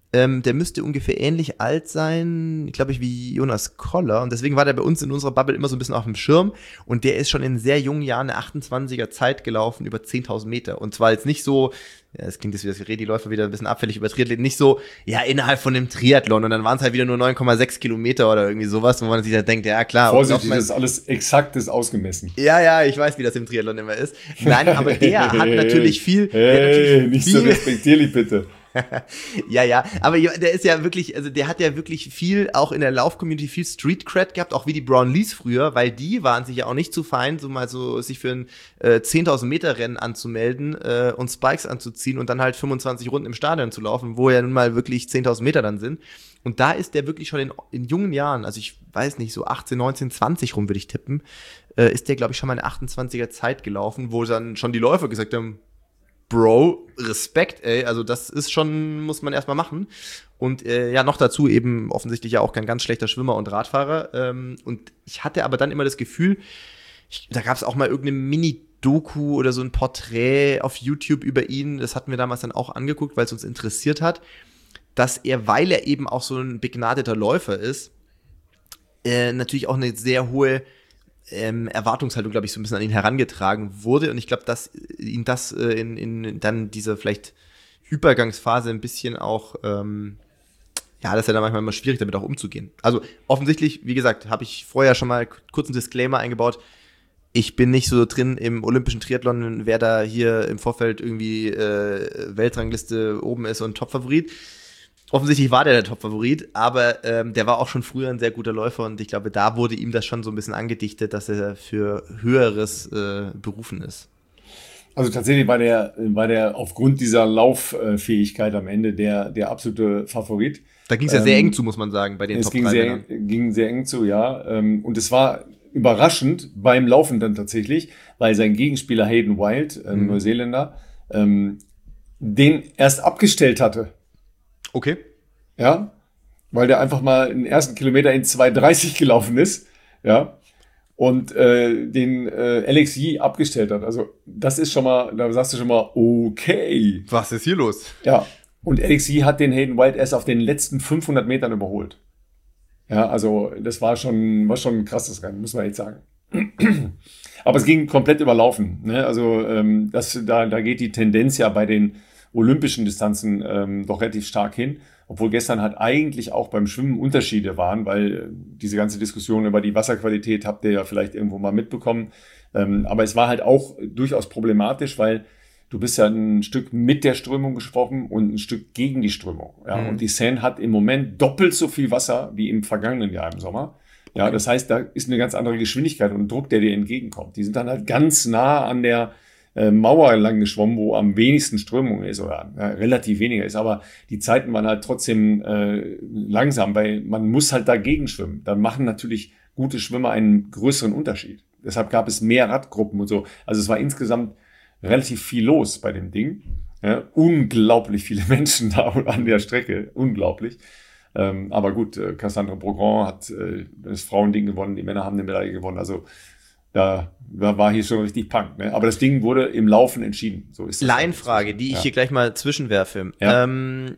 Ähm, der müsste ungefähr ähnlich alt sein, glaube ich, wie Jonas Koller. Und deswegen war der bei uns in unserer Bubble immer so ein bisschen auf dem Schirm. Und der ist schon in sehr jungen Jahren eine achtundzwanziger Zeit gelaufen, über zehntausend Meter. Und zwar jetzt nicht so, ja, das klingt jetzt wieder, wir reden die Läufer wieder ein bisschen abfällig über Triathlon, nicht so, ja, innerhalb von dem Triathlon. Und dann waren es halt wieder nur neun Komma sechs Kilometer oder irgendwie sowas, wo man sich halt denkt, ja klar. Vorsichtig, das ist alles exaktes ausgemessen. Ja, ja, ich weiß, wie das im Triathlon immer ist. Nein, aber der hat natürlich viel. Hey, der hat natürlich nicht viel, so respektierlich, bitte. ja, ja, aber der ist ja wirklich, also der hat ja wirklich viel, auch in der Lauf-Community, viel Street-Cred gehabt, auch wie die Brownlees früher, weil die waren sich ja auch nicht zu fein, so mal so sich für ein äh, zehntausend Meter Rennen anzumelden äh, und Spikes anzuziehen und dann halt fünfundzwanzig Runden im Stadion zu laufen, wo ja nun mal wirklich zehntausend Meter dann sind. Und da ist der wirklich schon in, in jungen Jahren, also ich weiß nicht, so achtzehn, neunzehn, zwanzig rum würde ich tippen, äh, ist der, glaube ich, schon mal eine achtundzwanziger Zeit gelaufen, wo dann schon die Läufer gesagt haben, Bro, Respekt, ey, also das ist schon, muss man erstmal machen. Und äh, ja, noch dazu eben offensichtlich ja auch kein ganz schlechter Schwimmer und Radfahrer. Ähm, und ich hatte aber dann immer das Gefühl, ich, da gab es auch mal irgendeine Mini-Doku oder so ein Porträt auf YouTube über ihn, das hatten wir damals dann auch angeguckt, weil es uns interessiert hat, dass er, weil er eben auch so ein begnadeter Läufer ist, äh, natürlich auch eine sehr hohe Ähm, Erwartungshaltung, glaube ich, so ein bisschen an ihn herangetragen wurde. Und ich glaube, dass ihn das äh, in, in dann dieser vielleicht Übergangsphase ein bisschen auch, ähm, ja, dass er da manchmal immer schwierig damit auch umzugehen. Also offensichtlich, wie gesagt, habe ich vorher schon mal kurz einen Disclaimer eingebaut. Ich bin nicht so drin im olympischen Triathlon, wer da hier im Vorfeld irgendwie äh, Weltrangliste oben ist und Topfavorit. Offensichtlich war der der Top-Favorit, aber ähm, der war auch schon früher ein sehr guter Läufer und ich glaube, da wurde ihm das schon so ein bisschen angedichtet, dass er für Höheres äh, berufen ist. Also tatsächlich war der, war der aufgrund dieser Lauffähigkeit am Ende der, der absolute Favorit. Da ging es ja ähm, sehr eng zu, muss man sagen, bei den es Top ging drei sehr, ging sehr eng zu, ja. Und es war überraschend beim Laufen dann tatsächlich, weil sein Gegenspieler Hayden Wild, ein mhm. Neuseeländer, ähm, den erst abgestellt hatte. Okay. Ja, weil der einfach mal den ersten Kilometer in zwei dreißig gelaufen ist, ja, und äh, den äh, Alex Yee abgestellt hat. Also das ist schon mal, da sagst du schon mal, okay. Was ist hier los? Ja, und Alex Yee hat den Hayden Wild erst auf den letzten fünfhundert Metern überholt. Ja, also das war schon, war schon ein krasses Rennen, muss man jetzt sagen. Aber es ging komplett überlaufen, ne? Also ähm, das, da, da geht die Tendenz ja bei den olympischen Distanzen ähm, doch relativ stark hin, obwohl gestern halt eigentlich auch beim Schwimmen Unterschiede waren, weil äh, diese ganze Diskussion über die Wasserqualität habt ihr ja vielleicht irgendwo mal mitbekommen, ähm, aber es war halt auch durchaus problematisch, weil du bist ja ein Stück mit der Strömung gesprochen und ein Stück gegen die Strömung, ja, mhm. Und die Seine hat im Moment doppelt so viel Wasser wie im vergangenen Jahr im Sommer. Ja, das heißt, da ist eine ganz andere Geschwindigkeit und Druck, der dir entgegenkommt. Die sind dann halt ganz nah an der Mauer lang geschwommen, wo am wenigsten Strömung ist oder ja, relativ weniger ist, aber die Zeiten waren halt trotzdem äh, langsam, weil man muss halt dagegen schwimmen. Dann machen natürlich gute Schwimmer einen größeren Unterschied. Deshalb gab es mehr Radgruppen und so. Also es war insgesamt relativ viel los bei dem Ding. Ja, unglaublich viele Menschen da an der Strecke, unglaublich. Ähm, aber gut, äh, Cassandre Brogrand hat äh, das Frauending gewonnen, die Männer haben eine Medaille gewonnen, also Da, da war hier schon richtig Punk, ne? Aber das Ding wurde im Laufen entschieden. So ist das. Laienfrage, die ich ja. hier gleich mal zwischenwerfe. Ja. Ähm,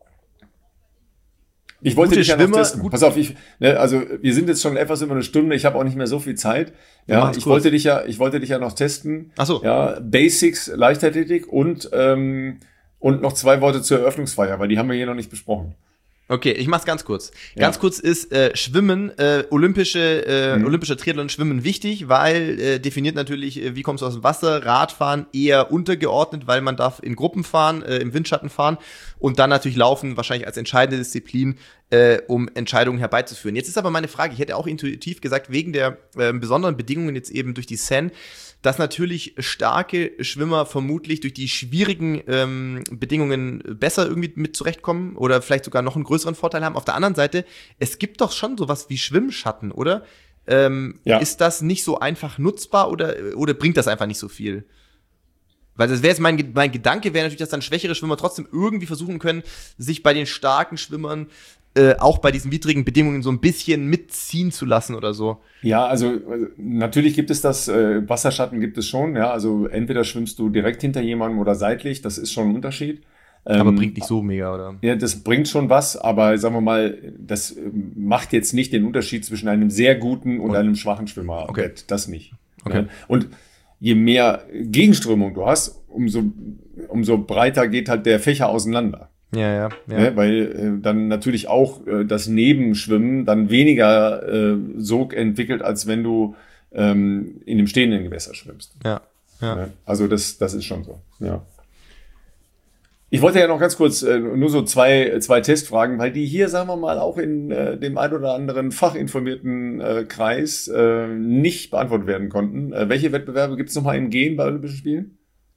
ich wollte dich ja noch testen. Pass auf, ich, ne, also wir sind jetzt schon etwas über eine Stunde. Ich habe auch nicht mehr so viel Zeit. Ja, ja ich kurz. wollte dich ja, ich wollte dich ja noch testen. Ach so. Ja, Basics, Leichtathletik und ähm, und noch zwei Worte zur Eröffnungsfeier, weil die haben wir hier noch nicht besprochen. Okay, ich mach's ganz kurz. Ja. Ganz kurz ist äh, Schwimmen, äh, olympische, äh, mhm. olympischer Triathlon Schwimmen wichtig, weil äh, definiert natürlich, äh, wie kommst du aus dem Wasser, Radfahren eher untergeordnet, weil man darf in Gruppen fahren, äh, im Windschatten fahren und dann natürlich Laufen wahrscheinlich als entscheidende Disziplin, äh, um Entscheidungen herbeizuführen. Jetzt ist aber meine Frage, ich hätte auch intuitiv gesagt, wegen der äh, besonderen Bedingungen jetzt eben durch die Seine, dass natürlich starke Schwimmer vermutlich durch die schwierigen ähm, Bedingungen besser irgendwie mit zurechtkommen oder vielleicht sogar noch einen größeren Vorteil haben. Auf der anderen Seite, es gibt doch schon sowas wie Schwimmschatten, oder? Ähm, ja. Ist das nicht so einfach nutzbar oder, oder bringt das einfach nicht so viel? Weil das wäre jetzt mein, mein Gedanke, wäre natürlich, dass dann schwächere Schwimmer trotzdem irgendwie versuchen können, sich bei den starken Schwimmern Äh, auch bei diesen widrigen Bedingungen so ein bisschen mitziehen zu lassen oder so. Ja, also natürlich gibt es das, äh, Wasserschatten gibt es schon, ja, also entweder schwimmst du direkt hinter jemandem oder seitlich, das ist schon ein Unterschied. Aber ähm, bringt nicht so mega, oder? Ja, das bringt schon was, aber sagen wir mal, das macht jetzt nicht den Unterschied zwischen einem sehr guten und, und einem schwachen Schwimmer. Okay. Das nicht. Okay. Ja. Und je mehr Gegenströmung du hast, umso, umso breiter geht halt der Fächer auseinander. Ja, ja, ja. Ja, weil äh, dann natürlich auch äh, das Nebenschwimmen dann weniger äh, Sog entwickelt, als wenn du ähm, in dem stehenden Gewässer schwimmst. Ja, ja. Ja, also das, das ist schon so, ja. Ich wollte ja noch ganz kurz äh, nur so zwei, zwei Testfragen, weil die hier, sagen wir mal, auch in äh, dem ein oder anderen fachinformierten äh, Kreis äh, nicht beantwortet werden konnten. Äh, welche Wettbewerbe gibt es nochmal im Gehen bei Olympischen Spielen?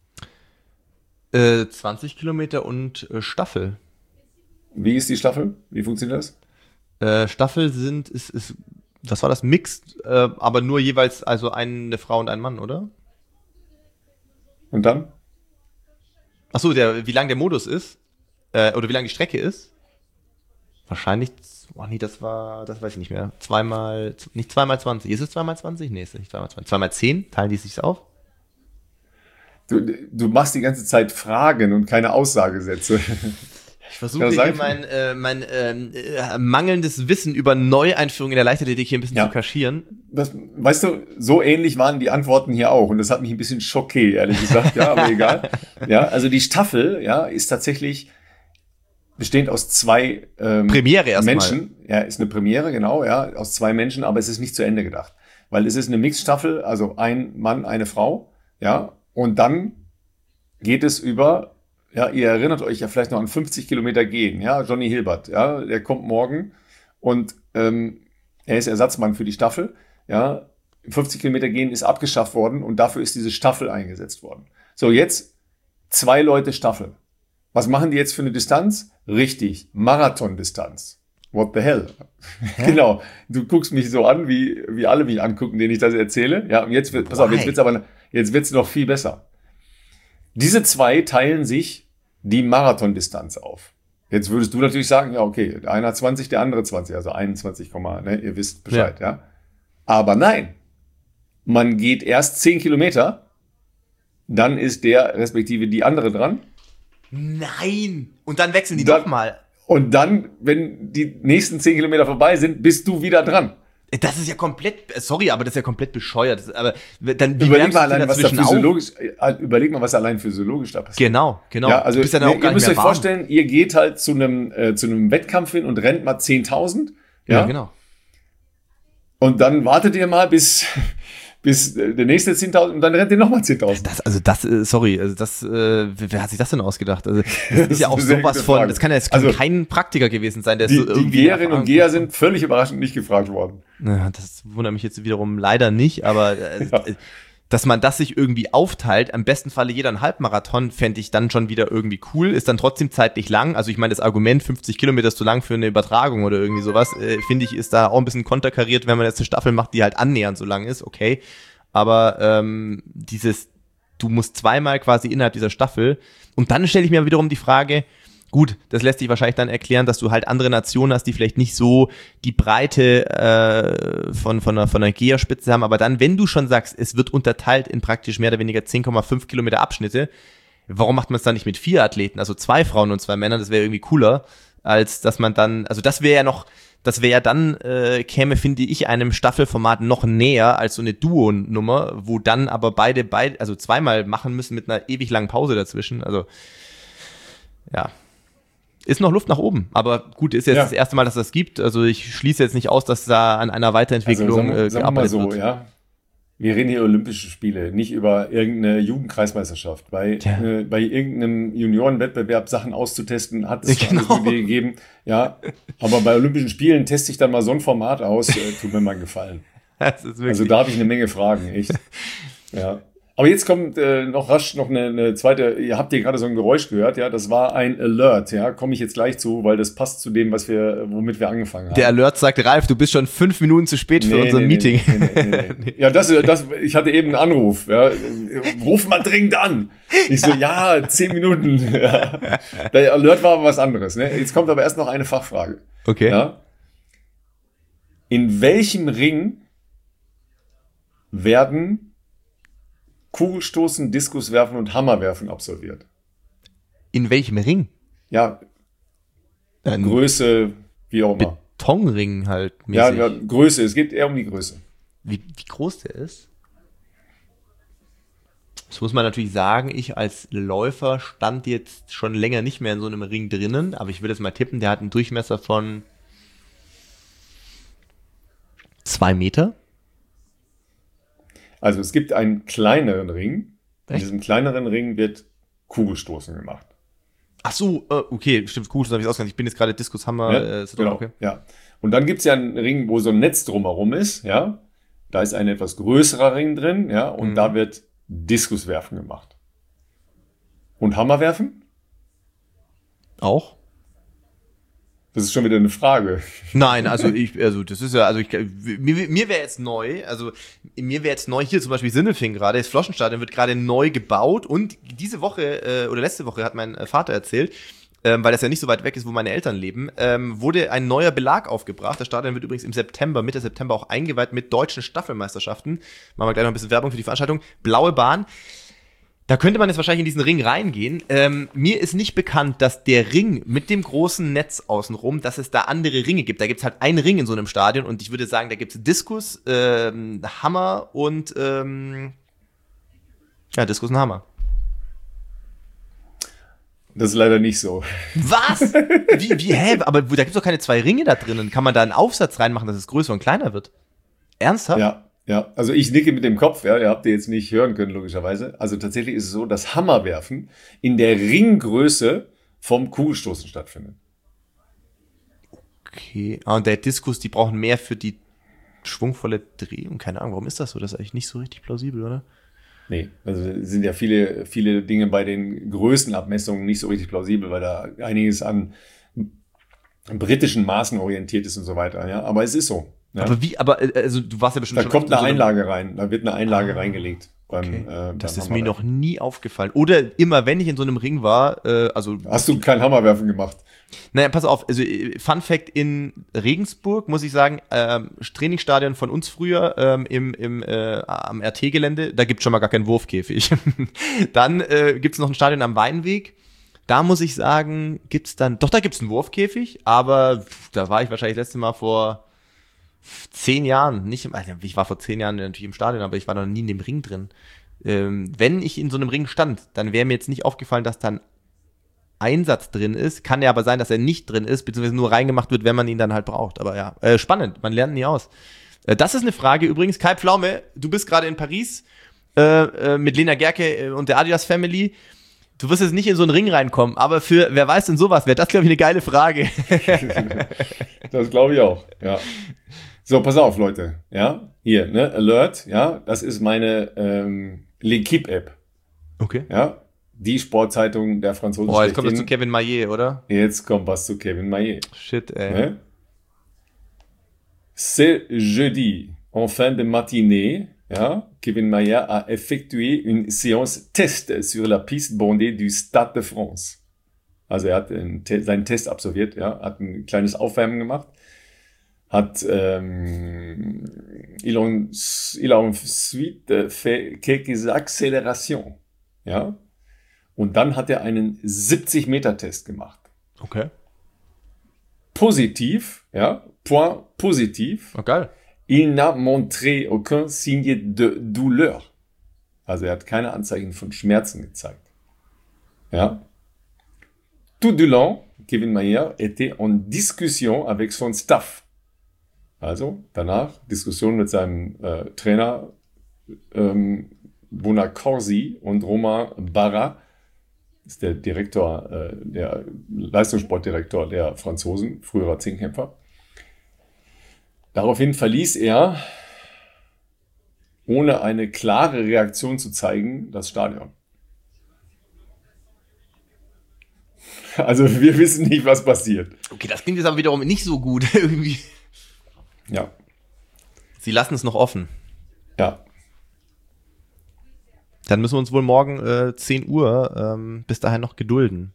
Äh, zwanzig Kilometer und äh, Staffel. Wie ist die Staffel? Wie funktioniert das? Äh, Staffel sind, ist, ist, was war das? Mixed, äh, aber nur jeweils, also eine Frau und ein Mann, oder? Und dann? Ach so, der, wie lang der Modus ist, äh, oder wie lang die Strecke ist. Wahrscheinlich, oh nee, das war, das weiß ich nicht mehr. Zweimal, nicht zweimal zwanzig. Ist es zweimal zwanzig? Nee, ist es nicht zweimal zwanzig. Zweimal zehn? Teilen die sich auf? Du, du machst die ganze Zeit Fragen und keine Aussagesätze. Ich versuche hier mein, äh, mein äh, mangelndes Wissen über Neueinführung in der Leichtathletik hier ein bisschen ja. zu kaschieren. Das, weißt du, so ähnlich waren die Antworten hier auch und das hat mich ein bisschen schockiert, ehrlich gesagt, ja, aber egal. Ja, also die Staffel, ja, ist tatsächlich bestehend aus zwei ähm, Premiere erst Menschen. Mal. Ja, ist eine Premiere, genau, ja, aus zwei Menschen, aber es ist nicht zu Ende gedacht. Weil es ist eine Mixed-Staffel, also ein Mann, eine Frau, ja, und dann geht es über, ja, ihr erinnert euch ja vielleicht noch an fünfzig Kilometer gehen, ja, Johnny Hilbert, ja, der kommt morgen und ähm, er ist Ersatzmann für die Staffel, ja, fünfzig Kilometer gehen ist abgeschafft worden und dafür ist diese Staffel eingesetzt worden. So, jetzt zwei Leute Staffel. Was machen die jetzt für eine Distanz? Richtig, Marathondistanz. What the hell? Genau, du guckst mich so an, wie, wie alle mich angucken, denen ich das erzähle. Ja, und jetzt wird, pass auf, jetzt wird's aber, jetzt wird's noch viel besser. Diese zwei teilen sich die Marathondistanz auf. Jetzt würdest du natürlich sagen, ja, okay, der eine hat zwanzig, der andere zwanzig, also einundzwanzig, ne, ihr wisst Bescheid, ja. ja. Aber nein, man geht erst zehn Kilometer, dann ist der respektive die andere dran. Nein! Und dann wechseln die dann, doch mal. Und dann, wenn die nächsten zehn Kilometer vorbei sind, bist du wieder dran. Das ist ja komplett, sorry, aber das ist ja komplett bescheuert. Das, aber dann überleg mal allein, was da physiologisch, auf? überleg mal, was allein physiologisch da passiert. Genau, genau. Ja, also du bist ja dann auch ihr gar müsst nicht mehr euch warm. vorstellen, ihr geht halt zu einem äh, zu einem Wettkampf hin und rennt mal zehntausend. Ja? ja, genau. Und dann wartet ihr mal bis bis der nächste zehntausend und dann rennt ihr nochmal zehntausend. Das, also das, sorry, also das, äh, wer hat sich das denn ausgedacht? Also das, das ist ja auch sowas von, das kann ja das kann also, kein Praktiker gewesen sein, der die, so irgendwie. Die Geherinnen und Geher sind völlig überraschend nicht gefragt worden. Ja, das wundert mich jetzt wiederum leider nicht, aber äh, ja. dass man das sich irgendwie aufteilt, am besten Falle jeder einen Halbmarathon, fände ich dann schon wieder irgendwie cool, ist dann trotzdem zeitlich lang, also ich meine, das Argument fünfzig Kilometer ist zu lang für eine Übertragung oder irgendwie sowas, äh, finde ich, ist da auch ein bisschen konterkariert, wenn man jetzt eine Staffel macht, die halt annähernd so lang ist, okay, aber ähm, dieses, du musst zweimal quasi innerhalb dieser Staffel und dann stelle ich mir wiederum die Frage, gut, das lässt sich wahrscheinlich dann erklären, dass du halt andere Nationen hast, die vielleicht nicht so die Breite äh, von, von einer, von einer Geherspitze haben, aber dann, wenn du schon sagst, es wird unterteilt in praktisch mehr oder weniger zehn Komma fünf Kilometer Abschnitte, warum macht man es dann nicht mit vier Athleten, also zwei Frauen und zwei Männern, das wäre irgendwie cooler, als dass man dann, also das wäre ja noch, das wäre ja dann, äh, käme, finde ich, einem Staffelformat noch näher als so eine Duo-Nummer, wo dann aber beide, beide, also zweimal machen müssen mit einer ewig langen Pause dazwischen, also ja. Ist noch Luft nach oben, aber gut, ist jetzt ja. das erste Mal, dass das gibt. Also ich schließe jetzt nicht aus, dass da an einer Weiterentwicklung also, sagen, äh, sagen gearbeitet wir mal so, wird. Ja. Wir reden hier über Olympische Spiele, nicht über irgendeine Jugendkreismeisterschaft. Bei, ja. äh, bei irgendeinem Juniorenwettbewerb Sachen auszutesten, hat es genau. eine Idee gegeben. Ja, aber bei Olympischen Spielen teste ich dann mal so ein Format aus, äh, tut mir mal einen Gefallen. Das ist wirklich also da habe ich eine Menge Fragen, echt. Ja. Aber jetzt kommt äh, noch rasch noch eine, eine zweite, ihr habt hier gerade so ein Geräusch gehört, ja, das war ein Alert, ja, komme ich jetzt gleich zu, weil das passt zu dem, was wir, womit wir angefangen haben. Der Alert sagt, Ralf, du bist schon fünf Minuten zu spät für nee, unser nee, Meeting. Nee, nee, nee, nee. Ja, das, das, ich hatte eben einen Anruf, ja, ruf mal dringend an. Ich so, ja, zehn Minuten. Ja. Der Alert war aber was anderes, ne? Jetzt kommt aber erst noch eine Fachfrage. Okay. Ja. In welchem Ring werden Kugelstoßen, Diskuswerfen und Hammerwerfen absolviert? In welchem Ring? ja, Ein Größe, wie auch immer. Betonring halt Ja, mäßig. ja, Größe, es geht eher um die Größe. Wie, wie groß der ist? Das muss man natürlich sagen, ich als Läufer stand jetzt schon länger nicht mehr in so einem Ring drinnen, aber ich würde jetzt mal tippen, der hat einen Durchmesser von zwei Meter. Also es gibt einen kleineren Ring. In Echt? diesem kleineren Ring wird Kugelstoßen gemacht. Ach so, äh, okay, stimmt, cool, das habe ich ausgegangen. Ich bin jetzt gerade Diskushammer. Ja, Äh, ist das genau, okay? ja. Und dann gibt es ja einen Ring, wo so ein Netz drumherum ist, ja. Da ist ein etwas größerer Ring drin, ja, und Mhm. da wird Diskuswerfen gemacht. Und Hammerwerfen? Auch? Das ist schon wieder eine Frage. Nein, also ich, also das ist ja, also ich, mir, mir wäre jetzt neu, also mir wäre jetzt neu hier zum Beispiel Sindelfingen gerade, das Floschenstadion wird gerade neu gebaut und diese Woche äh, oder letzte Woche hat mein äh, Vater erzählt, ähm, weil das ja nicht so weit weg ist, wo meine Eltern leben, ähm, wurde ein neuer Belag aufgebracht. Das Stadion wird übrigens im September, Mitte September auch eingeweiht mit deutschen Staffelmeisterschaften. Machen wir gleich noch ein bisschen Werbung für die Veranstaltung. Blaue Bahn. Da könnte man jetzt wahrscheinlich in diesen Ring reingehen. Ähm, mir ist nicht bekannt, dass der Ring mit dem großen Netz außenrum, dass es da andere Ringe gibt. Da gibt es halt einen Ring in so einem Stadion und ich würde sagen, da gibt es Diskus, ähm, Hammer und ähm, ja, Diskus und Hammer. Das ist leider nicht so. Was? Wie, wie, hä? Aber da gibt es doch keine zwei Ringe da drinnen. Kann man da einen Aufsatz reinmachen, dass es größer und kleiner wird? Ernsthaft? Ja, ja. Also ich nicke mit dem Kopf, ja. Ihr habt ihr jetzt nicht hören können, logischerweise. Also tatsächlich ist es so, dass Hammerwerfen in der Ringgröße vom Kugelstoßen stattfindet. Okay. Ah, und der Diskus, die brauchen mehr für die schwungvolle Drehung. Keine Ahnung, warum ist das so? Das ist eigentlich nicht so richtig plausibel, oder? Nee, also es sind ja viele, viele Dinge bei den Größenabmessungen nicht so richtig plausibel, weil da einiges an britischen Maßen orientiert ist und so weiter. Ja, aber es ist so. Ja. Aber wie, aber äh, also du warst ja bestimmt Da schon kommt in eine so einem- Einlage rein, da wird eine Einlage Ah, reingelegt. Beim, Okay. äh, beim Das ist mir noch Hammerwerfen. nie aufgefallen. Oder immer, wenn ich in so einem Ring war, äh, also, Hast du kein Hammerwerfen gemacht? naja, pass auf, also äh, Fun Fact in Regensburg, muss ich sagen, ähm, Trainingsstadion von uns früher ähm, im, im, äh, am R T-Gelände, da gibt's schon mal gar keinen Wurfkäfig. Dann äh, gibt's noch ein Stadion am Weinweg. Da muss ich sagen, gibt's dann, doch, da gibt's einen Wurfkäfig, aber pff, da war ich wahrscheinlich das letzte Mal vor zehn Jahren, nicht, im- also ich war vor zehn Jahren natürlich im Stadion, aber ich war noch nie in dem Ring drin. Ähm, wenn ich in so einem Ring stand, dann wäre mir jetzt nicht aufgefallen, dass da ein Einsatz drin ist. Kann ja aber sein, dass er nicht drin ist, beziehungsweise nur reingemacht wird, wenn man ihn dann halt braucht. Aber ja, äh, spannend, man lernt nie aus. Äh, das ist eine Frage übrigens. Kai Pflaume, du bist gerade in Paris äh, äh, mit Lena Gerke äh, und der Adidas Family. Du wirst jetzt nicht in so einen Ring reinkommen, aber für, wer weiß denn sowas, wäre das, glaube ich, eine geile Frage. Das glaube ich auch, ja. So, pass auf, Leute. Ja, hier, ne, Alert, ja, das ist meine ähm, L'Equipe-App. Okay. Ja, die Sportzeitung der Franzosen. Boah, jetzt kommt das zu schlechthin. Kevin Maillet, oder? Jetzt kommt was zu Kevin Maillet. Shit, ey. Ne? C'est jeudi, en fin de matinée, ja, Kevin Maillet a effectué une séance test sur la piste bondée du Stade de France. Also er hat einen Te- seinen Test absolviert, ja, hat ein kleines Aufwärmen gemacht, hat ähm, il, en, il a ensuite fait quelques accélérations, ja, und dann hat er einen siebzig Meter Test gemacht. Okay. Positiv, ja, point positiv. Oh, geil. Il n'a montré aucun signe de douleur. Also er hat keine Anzeichen von Schmerzen gezeigt. Ja. Tout du long, Kevin Maillet était en discussion avec son staff. Also danach Diskussion mit seinem äh, Trainer ähm, Bonacorsi und Romain Barra, ist der Direktor, äh, der Leistungssportdirektor der Franzosen, früherer Zehnkämpfer. Daraufhin verließ er, ohne eine klare Reaktion zu zeigen, das Stadion. Also wir wissen nicht, was passiert. Okay, das klingt jetzt aber wiederum nicht so gut irgendwie. Ja, Sie lassen es noch offen. ja. Dann müssen wir uns wohl morgen äh, zehn Uhr ähm, bis dahin noch gedulden.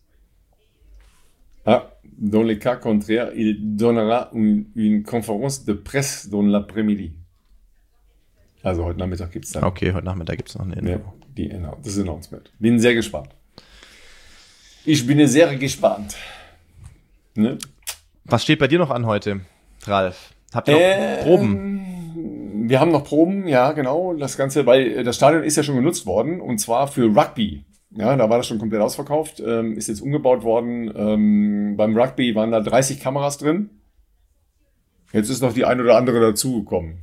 Ah, dans les cas contraires, il donnera une, une conférence de presse dans l'après-midi. Also heute Nachmittag gibt es dann Okay, heute Nachmittag gibt es noch eine Info. ne, die, das Announcement. Bin sehr gespannt. Ich bin sehr gespannt. Ne? Was steht bei dir noch an heute, Ralf? Habt ihr noch ähm, Proben? Wir haben noch Proben, ja, genau. Das Ganze, weil das Stadion ist ja schon genutzt worden, und zwar für Rugby. Ja, da war das schon komplett ausverkauft, ähm, ist jetzt umgebaut worden. Ähm, beim Rugby waren da dreißig Kameras drin. Jetzt ist noch die ein oder andere dazugekommen.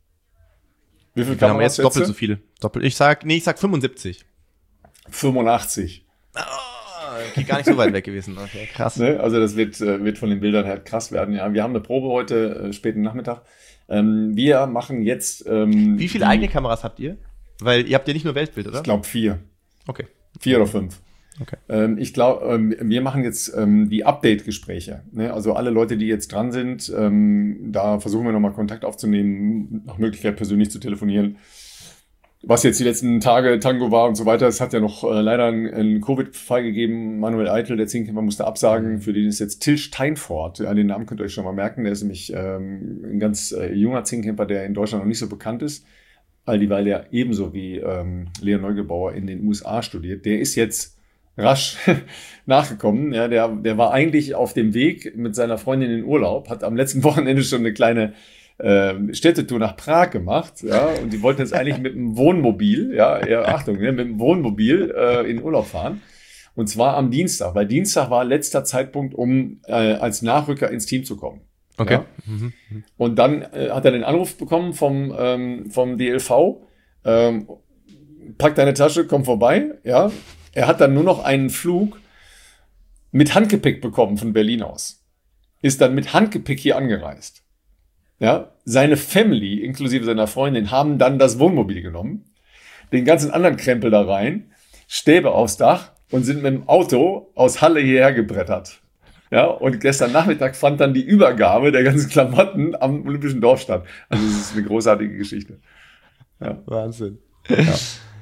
Wie viele Wir haben Kameras jetzt doppelt so viel. Doppelt. Ich sag, nee, ich sag fünfundsiebzig. fünfundachtzig. Oh, okay, gar nicht so weit weg gewesen. Okay, krass. Ne? Also das wird, äh, wird von den Bildern her krass werden. Ja, wir haben eine Probe heute, äh, späten Nachmittag. Ähm, wir machen jetzt... Ähm, Wie viele die, eigene Kameras habt ihr? Weil ihr habt ja nicht nur Weltbild, oder? Ich glaube vier. Okay. Vier oder fünf. Okay. Ähm, ich glaube, ähm, wir machen jetzt ähm, die Update-Gespräche. Ne? Also alle Leute, die jetzt dran sind, ähm, da versuchen wir nochmal Kontakt aufzunehmen, nach Möglichkeit persönlich zu telefonieren. Was jetzt die letzten Tage Tango war und so weiter, es hat ja noch äh, leider einen, einen Covid-Fall gegeben. Manuel Eitel, der Zehnkämpfer, musste absagen. Für den ist jetzt Till Steinfort. Ja, den Namen könnt ihr euch schon mal merken. Der ist nämlich ähm, ein ganz äh, junger Zehnkämpfer, der in Deutschland noch nicht so bekannt ist. All dieweil er ebenso wie ähm, Leon Neugebauer in den U S A studiert. Der ist jetzt rasch nachgekommen. Ja, der, der war eigentlich auf dem Weg mit seiner Freundin in Urlaub, hat am letzten Wochenende schon eine kleine äh, Städtetour nach Prag gemacht. Ja, und die wollten jetzt eigentlich mit dem Wohnmobil, ja, ja Achtung, ne, mit dem Wohnmobil äh, in Urlaub fahren. Und zwar am Dienstag, weil Dienstag war letzter Zeitpunkt, um äh, als Nachrücker ins Team zu kommen. Okay. Ja? Mhm. Und dann äh, hat er den Anruf bekommen vom, ähm, vom D L V, ähm, pack deine Tasche, komm vorbei. Ja, er hat dann nur noch einen Flug mit Handgepäck bekommen von Berlin aus. Ist dann mit Handgepäck hier angereist. Ja, seine Family, inklusive seiner Freundin, haben dann das Wohnmobil genommen, den ganzen anderen Krempel da rein, Stäbe aufs Dach und sind mit dem Auto aus Halle hierher gebrettert. Ja, und gestern Nachmittag fand dann die Übergabe der ganzen Klamotten am Olympischen Dorf statt. Also es ist eine großartige Geschichte. Ja. Wahnsinn. Ja.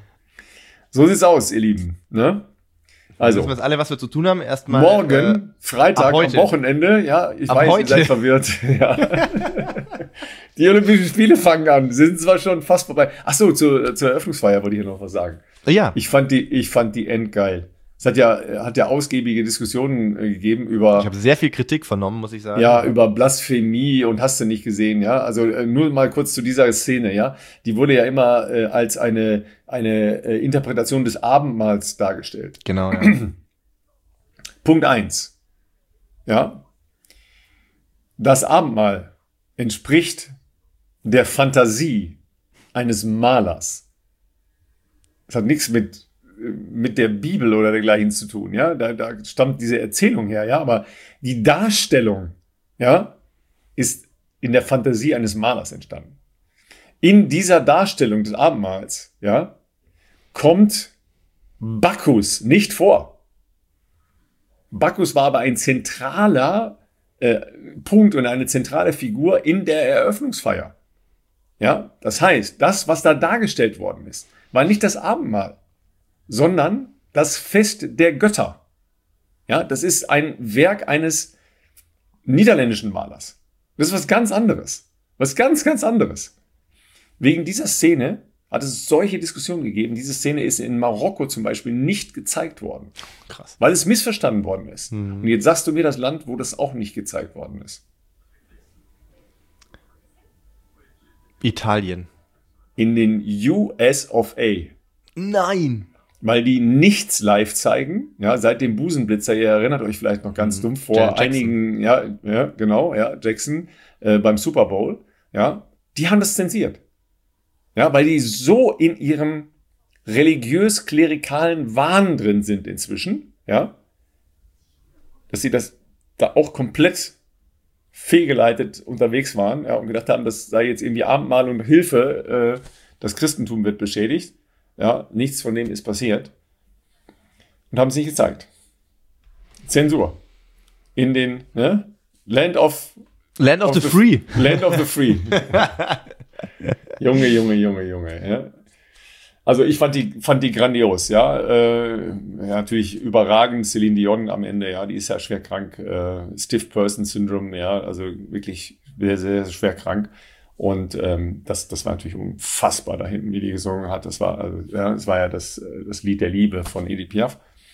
So sieht's aus, ihr Lieben. Ne? Also, wissen wir jetzt alle, was wir zu tun haben. Erstmal morgen, äh, Freitag, am Wochenende. Ja, ich ab weiß, heute. ihr seid verwirrt. Ja. Die Olympischen Spiele fangen an. Sie sind zwar schon fast vorbei. Ach so, zur, zur Eröffnungsfeier wollte ich hier noch was sagen. Ja. Ich fand die, ich fand die endgeil. Es hat ja, hat ja ausgiebige Diskussionen äh, gegeben über. Ich habe sehr viel Kritik vernommen, muss ich sagen. Ja, über Blasphemie und hast du nicht gesehen, ja. Also äh, nur mal kurz zu dieser Szene, ja. Die wurde ja immer äh, als eine, eine äh, Interpretation des Abendmahls dargestellt. Genau, ja. Punkt eins. Ja. Das Abendmahl entspricht der Fantasie eines Malers. Es hat nichts mit mit der Bibel oder dergleichen zu tun, ja, da, da stammt diese Erzählung her, ja, aber die Darstellung, ja, ist in der Fantasie eines Malers entstanden. In dieser Darstellung des Abendmahls, ja, kommt Bacchus nicht vor. Bacchus war aber ein zentraler äh, Punkt und eine zentrale Figur in der Eröffnungsfeier. Ja, das heißt, das, was da dargestellt worden ist, war nicht das Abendmahl, sondern das Fest der Götter. Ja, das ist ein Werk eines niederländischen Malers. Das ist was ganz anderes. Was ganz, ganz anderes. Wegen dieser Szene hat es solche Diskussionen gegeben. Diese Szene ist in Marokko zum Beispiel nicht gezeigt worden. Krass. Weil es missverstanden worden ist. Mhm. Und jetzt sagst du mir das Land, wo das auch nicht gezeigt worden ist. Italien. In den U S of A. Nein. Weil die nichts live zeigen, ja, seit dem Busenblitzer, ihr erinnert euch vielleicht noch ganz dumm, vor Jackson. einigen, ja, ja, genau, ja, Jackson, äh, beim Super Bowl, ja, die haben das zensiert. Ja, weil die so in ihrem religiös-klerikalen Wahn drin sind inzwischen, ja, dass sie das da auch komplett fehlgeleitet unterwegs waren, ja, und gedacht haben, das sei jetzt irgendwie Abendmahl und Hilfe, äh, das Christentum wird beschädigt. Ja, nichts von dem ist passiert. Und haben es nicht gezeigt. Zensur. In den, ne? Land of... Land of, of the, the Free. Land of the Free. Junge, Junge, Junge, Junge. Ja. Also ich fand die, fand die grandios, ja. Äh, ja. Natürlich überragend. Celine Dion am Ende, ja, die ist ja schwer krank. Äh, Stiff Person Syndrome, ja, also wirklich sehr, sehr schwer krank. Und ähm, das, das war natürlich unfassbar da hinten, wie die gesungen hat. Das war, also, ja, das war ja das, das Lied der Liebe von Edith Piaf.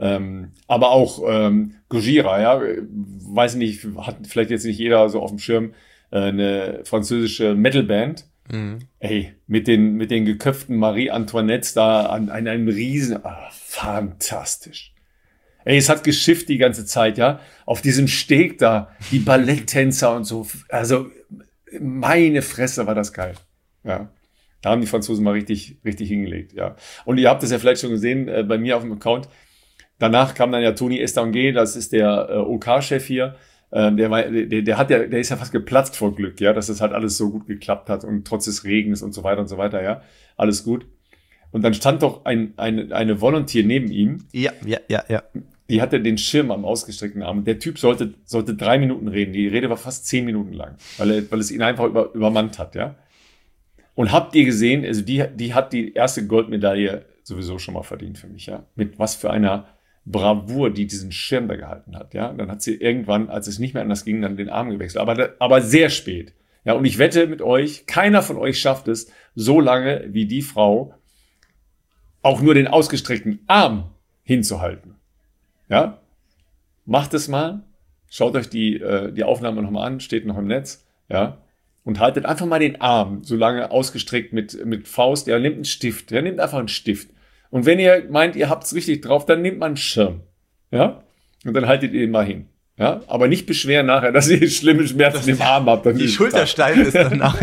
Ähm, aber auch ähm, Gojira, ja, weiß nicht, hat vielleicht jetzt nicht jeder so auf dem Schirm, äh, eine französische Metalband. Mhm. Ey, mit den, mit den geköpften Marie Antoinettes da an, an einem riesen, ah, fantastisch. Ey, es hat geschifft die ganze Zeit, ja, auf diesem Steg da, die Balletttänzer und so, also meine Fresse war das geil, ja. Da haben die Franzosen mal richtig, richtig hingelegt, ja. Und ihr habt es ja vielleicht schon gesehen, äh, bei mir auf dem Account. Danach kam dann ja Tony Estanguet, das ist der äh, OK-Chef hier. Ähm, der, war, der, der hat ja, der ist ja fast geplatzt vor Glück, ja, dass das halt alles so gut geklappt hat und trotz des Regens und so weiter und so weiter, ja, alles gut. Und dann stand doch ein, ein, eine Volunteer neben ihm. Ja, ja, ja, ja. Die hatte den Schirm am ausgestreckten Arm. Der Typ sollte, sollte drei Minuten reden. Die Rede war fast zehn Minuten lang, weil, er, weil es ihn einfach über, übermannt hat, ja. Und habt ihr gesehen, also die, die hat die erste Goldmedaille sowieso schon mal verdient für mich, ja. Mit was für einer Bravour, die diesen Schirm da gehalten hat, ja. Und dann hat sie irgendwann, als es nicht mehr anders ging, dann den Arm gewechselt. Aber, aber sehr spät. Ja, und ich wette mit euch, keiner von euch schafft es, so lange wie die Frau auch nur den ausgestreckten Arm hinzuhalten. Ja, macht es mal, schaut euch die, äh, die Aufnahme nochmal an, steht noch im Netz, ja, und haltet einfach mal den Arm so lange ausgestreckt mit, mit Faust, ja, nehmt einen Stift, ja, nehmt einfach einen Stift. Und wenn ihr meint, ihr habt's richtig drauf, dann nehmt mal einen Schirm, ja, und dann haltet ihr ihn mal hin, ja, aber nicht beschweren nachher, dass ihr schlimme Schmerzen im Arm habt. Die Schulter steif ist danach.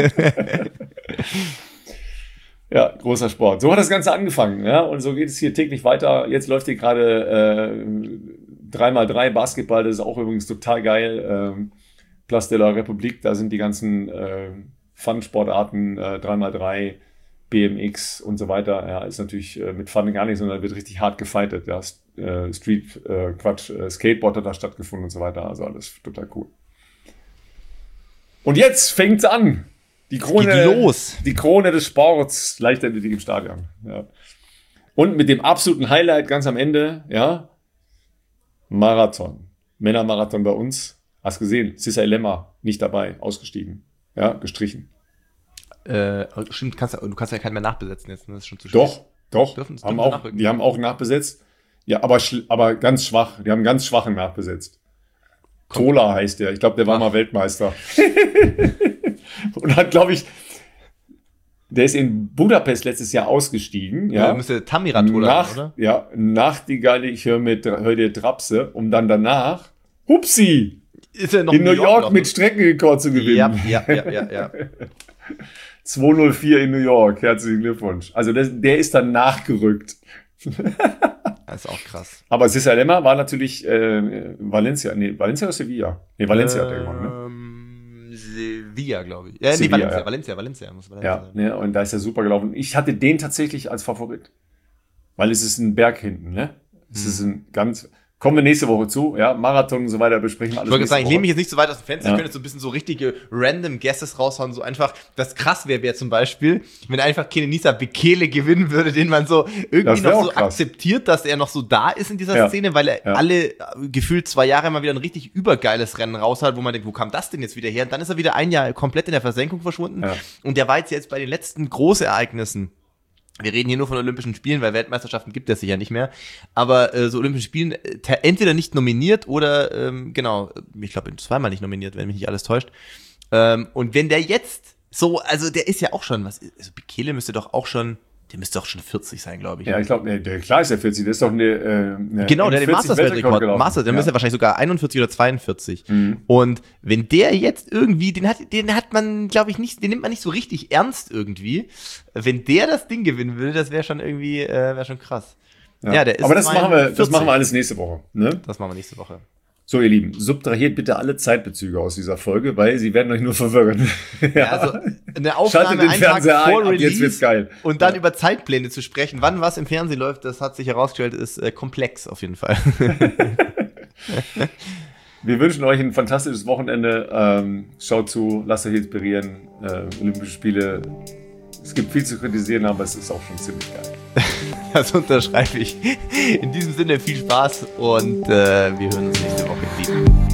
Ja, großer Sport. So hat das Ganze angefangen, ja, und so geht es hier täglich weiter. Jetzt läuft hier gerade äh, drei mal drei Basketball, das ist auch übrigens total geil. Ähm, Place de la République, da sind die ganzen äh, Fun-Sportarten, äh, drei mal drei, B M X und so weiter. Ja, ist natürlich äh, mit Fun gar nicht, sondern wird richtig hart gefightet. Ja, äh, Street, äh, Quatsch, äh, Skateboard hat da stattgefunden und so weiter. Also alles total cool. Und jetzt fängt's an. Die Krone, los. die Krone des Sports, Leichtathletik im Stadion. Ja. Und mit dem absoluten Highlight ganz am Ende, ja, Marathon. Männermarathon bei uns. Hast gesehen, Cissa Lemma nicht dabei, ausgestiegen. Ja, gestrichen. Äh, stimmt, kannst, du kannst ja keinen mehr nachbesetzen jetzt, das ist schon zu spät. Doch, doch. Dürfen, haben auch, die haben auch nachbesetzt. Ja, aber, aber ganz schwach. Die haben ganz schwachen nachbesetzt. Komm. Tola heißt der. Ich glaube, der war Ach. mal Weltmeister. Und hat, glaube ich, der ist in Budapest letztes Jahr ausgestiegen. Ja, ja müsste Tamiratola nach, oder? Ja, nach die geile, ich höre mit, hör dir Trapse, um dann danach, hupsi, ist er noch in New York, York noch, mit Streckenrekord zu gewinnen. Ja, ja, ja, ja, ja. zwei null vier in New York, herzlichen Glückwunsch. Also das, der ist dann nachgerückt. Das ist auch krass. Aber Cissa Lemma war natürlich äh, Valencia, nee, Valencia oder Sevilla? Nee, Valencia ähm, hat er gewonnen, ne? Sevilla, glaube ich. Ja, Sevilla, nee, Valencia, ja. Valencia, Valencia, muss Valencia ja, sein. Ja, und da ist er super gelaufen. Ich hatte den tatsächlich als Favorit. Weil es ist ein Berg hinten, ne? Es hm. ist ein ganz, kommen wir nächste Woche zu, ja, Marathon und so weiter, besprechen wir alles. Ich wollte sagen, ich Woche. lehne mich jetzt nicht so weit aus dem Fenster, ja. ich könnte jetzt so ein bisschen so richtige random Guesses raushauen, so einfach, das krass wäre, wäre zum Beispiel, wenn einfach Kenenisa Bekele gewinnen würde, den man so irgendwie noch so krass. akzeptiert, dass er noch so da ist in dieser ja. Szene, weil er ja. alle gefühlt zwei Jahre mal wieder ein richtig übergeiles Rennen raus hat, wo man denkt, wo kam das denn jetzt wieder her? Und dann ist er wieder ein Jahr komplett in der Versenkung verschwunden ja. und der war jetzt, jetzt bei den letzten Großereignissen. Wir reden hier nur von Olympischen Spielen, weil Weltmeisterschaften gibt es sicher nicht mehr. Aber äh, so Olympischen Spielen äh, entweder nicht nominiert oder, ähm, genau, ich glaube zweimal nicht nominiert, wenn mich nicht alles täuscht. Ähm, und wenn der jetzt so, also der ist ja auch schon, was, also Bekele müsste doch auch schon, der müsste doch schon vierzig sein, glaube ich. Ja, ich glaube, der klar ist der vierzig, das ist doch eine, äh, eine genau, der hat den Masters-Weltrekord. Masters, der ja. müsste wahrscheinlich sogar einundvierzig oder zweiundvierzig. Mhm. Und wenn der jetzt irgendwie, den hat, den hat man, glaube ich, nicht, den nimmt man nicht so richtig ernst irgendwie. Wenn der das Ding gewinnen würde, das wäre schon irgendwie, äh, wäre schon krass. Ja, ja der ist. Aber das machen wir, das machen wir alles nächste Woche, ne? Das machen wir nächste Woche. So, ihr Lieben, subtrahiert bitte alle Zeitbezüge aus dieser Folge, weil sie werden euch nur verwirren. Ja, also eine Aufnahme einen Tag vor ein, Release jetzt wird's geil. Und dann ja. über Zeitpläne zu sprechen, wann was im Fernsehen läuft, das hat sich herausgestellt, ist äh, komplex auf jeden Fall. Wir wünschen euch ein fantastisches Wochenende. Ähm, schaut zu, lasst euch inspirieren. Äh, Olympische Spiele, es gibt viel zu kritisieren, aber es ist auch schon ziemlich geil. Das unterschreibe ich. In diesem Sinne viel Spaß und äh, wir hören uns nächste Woche wieder.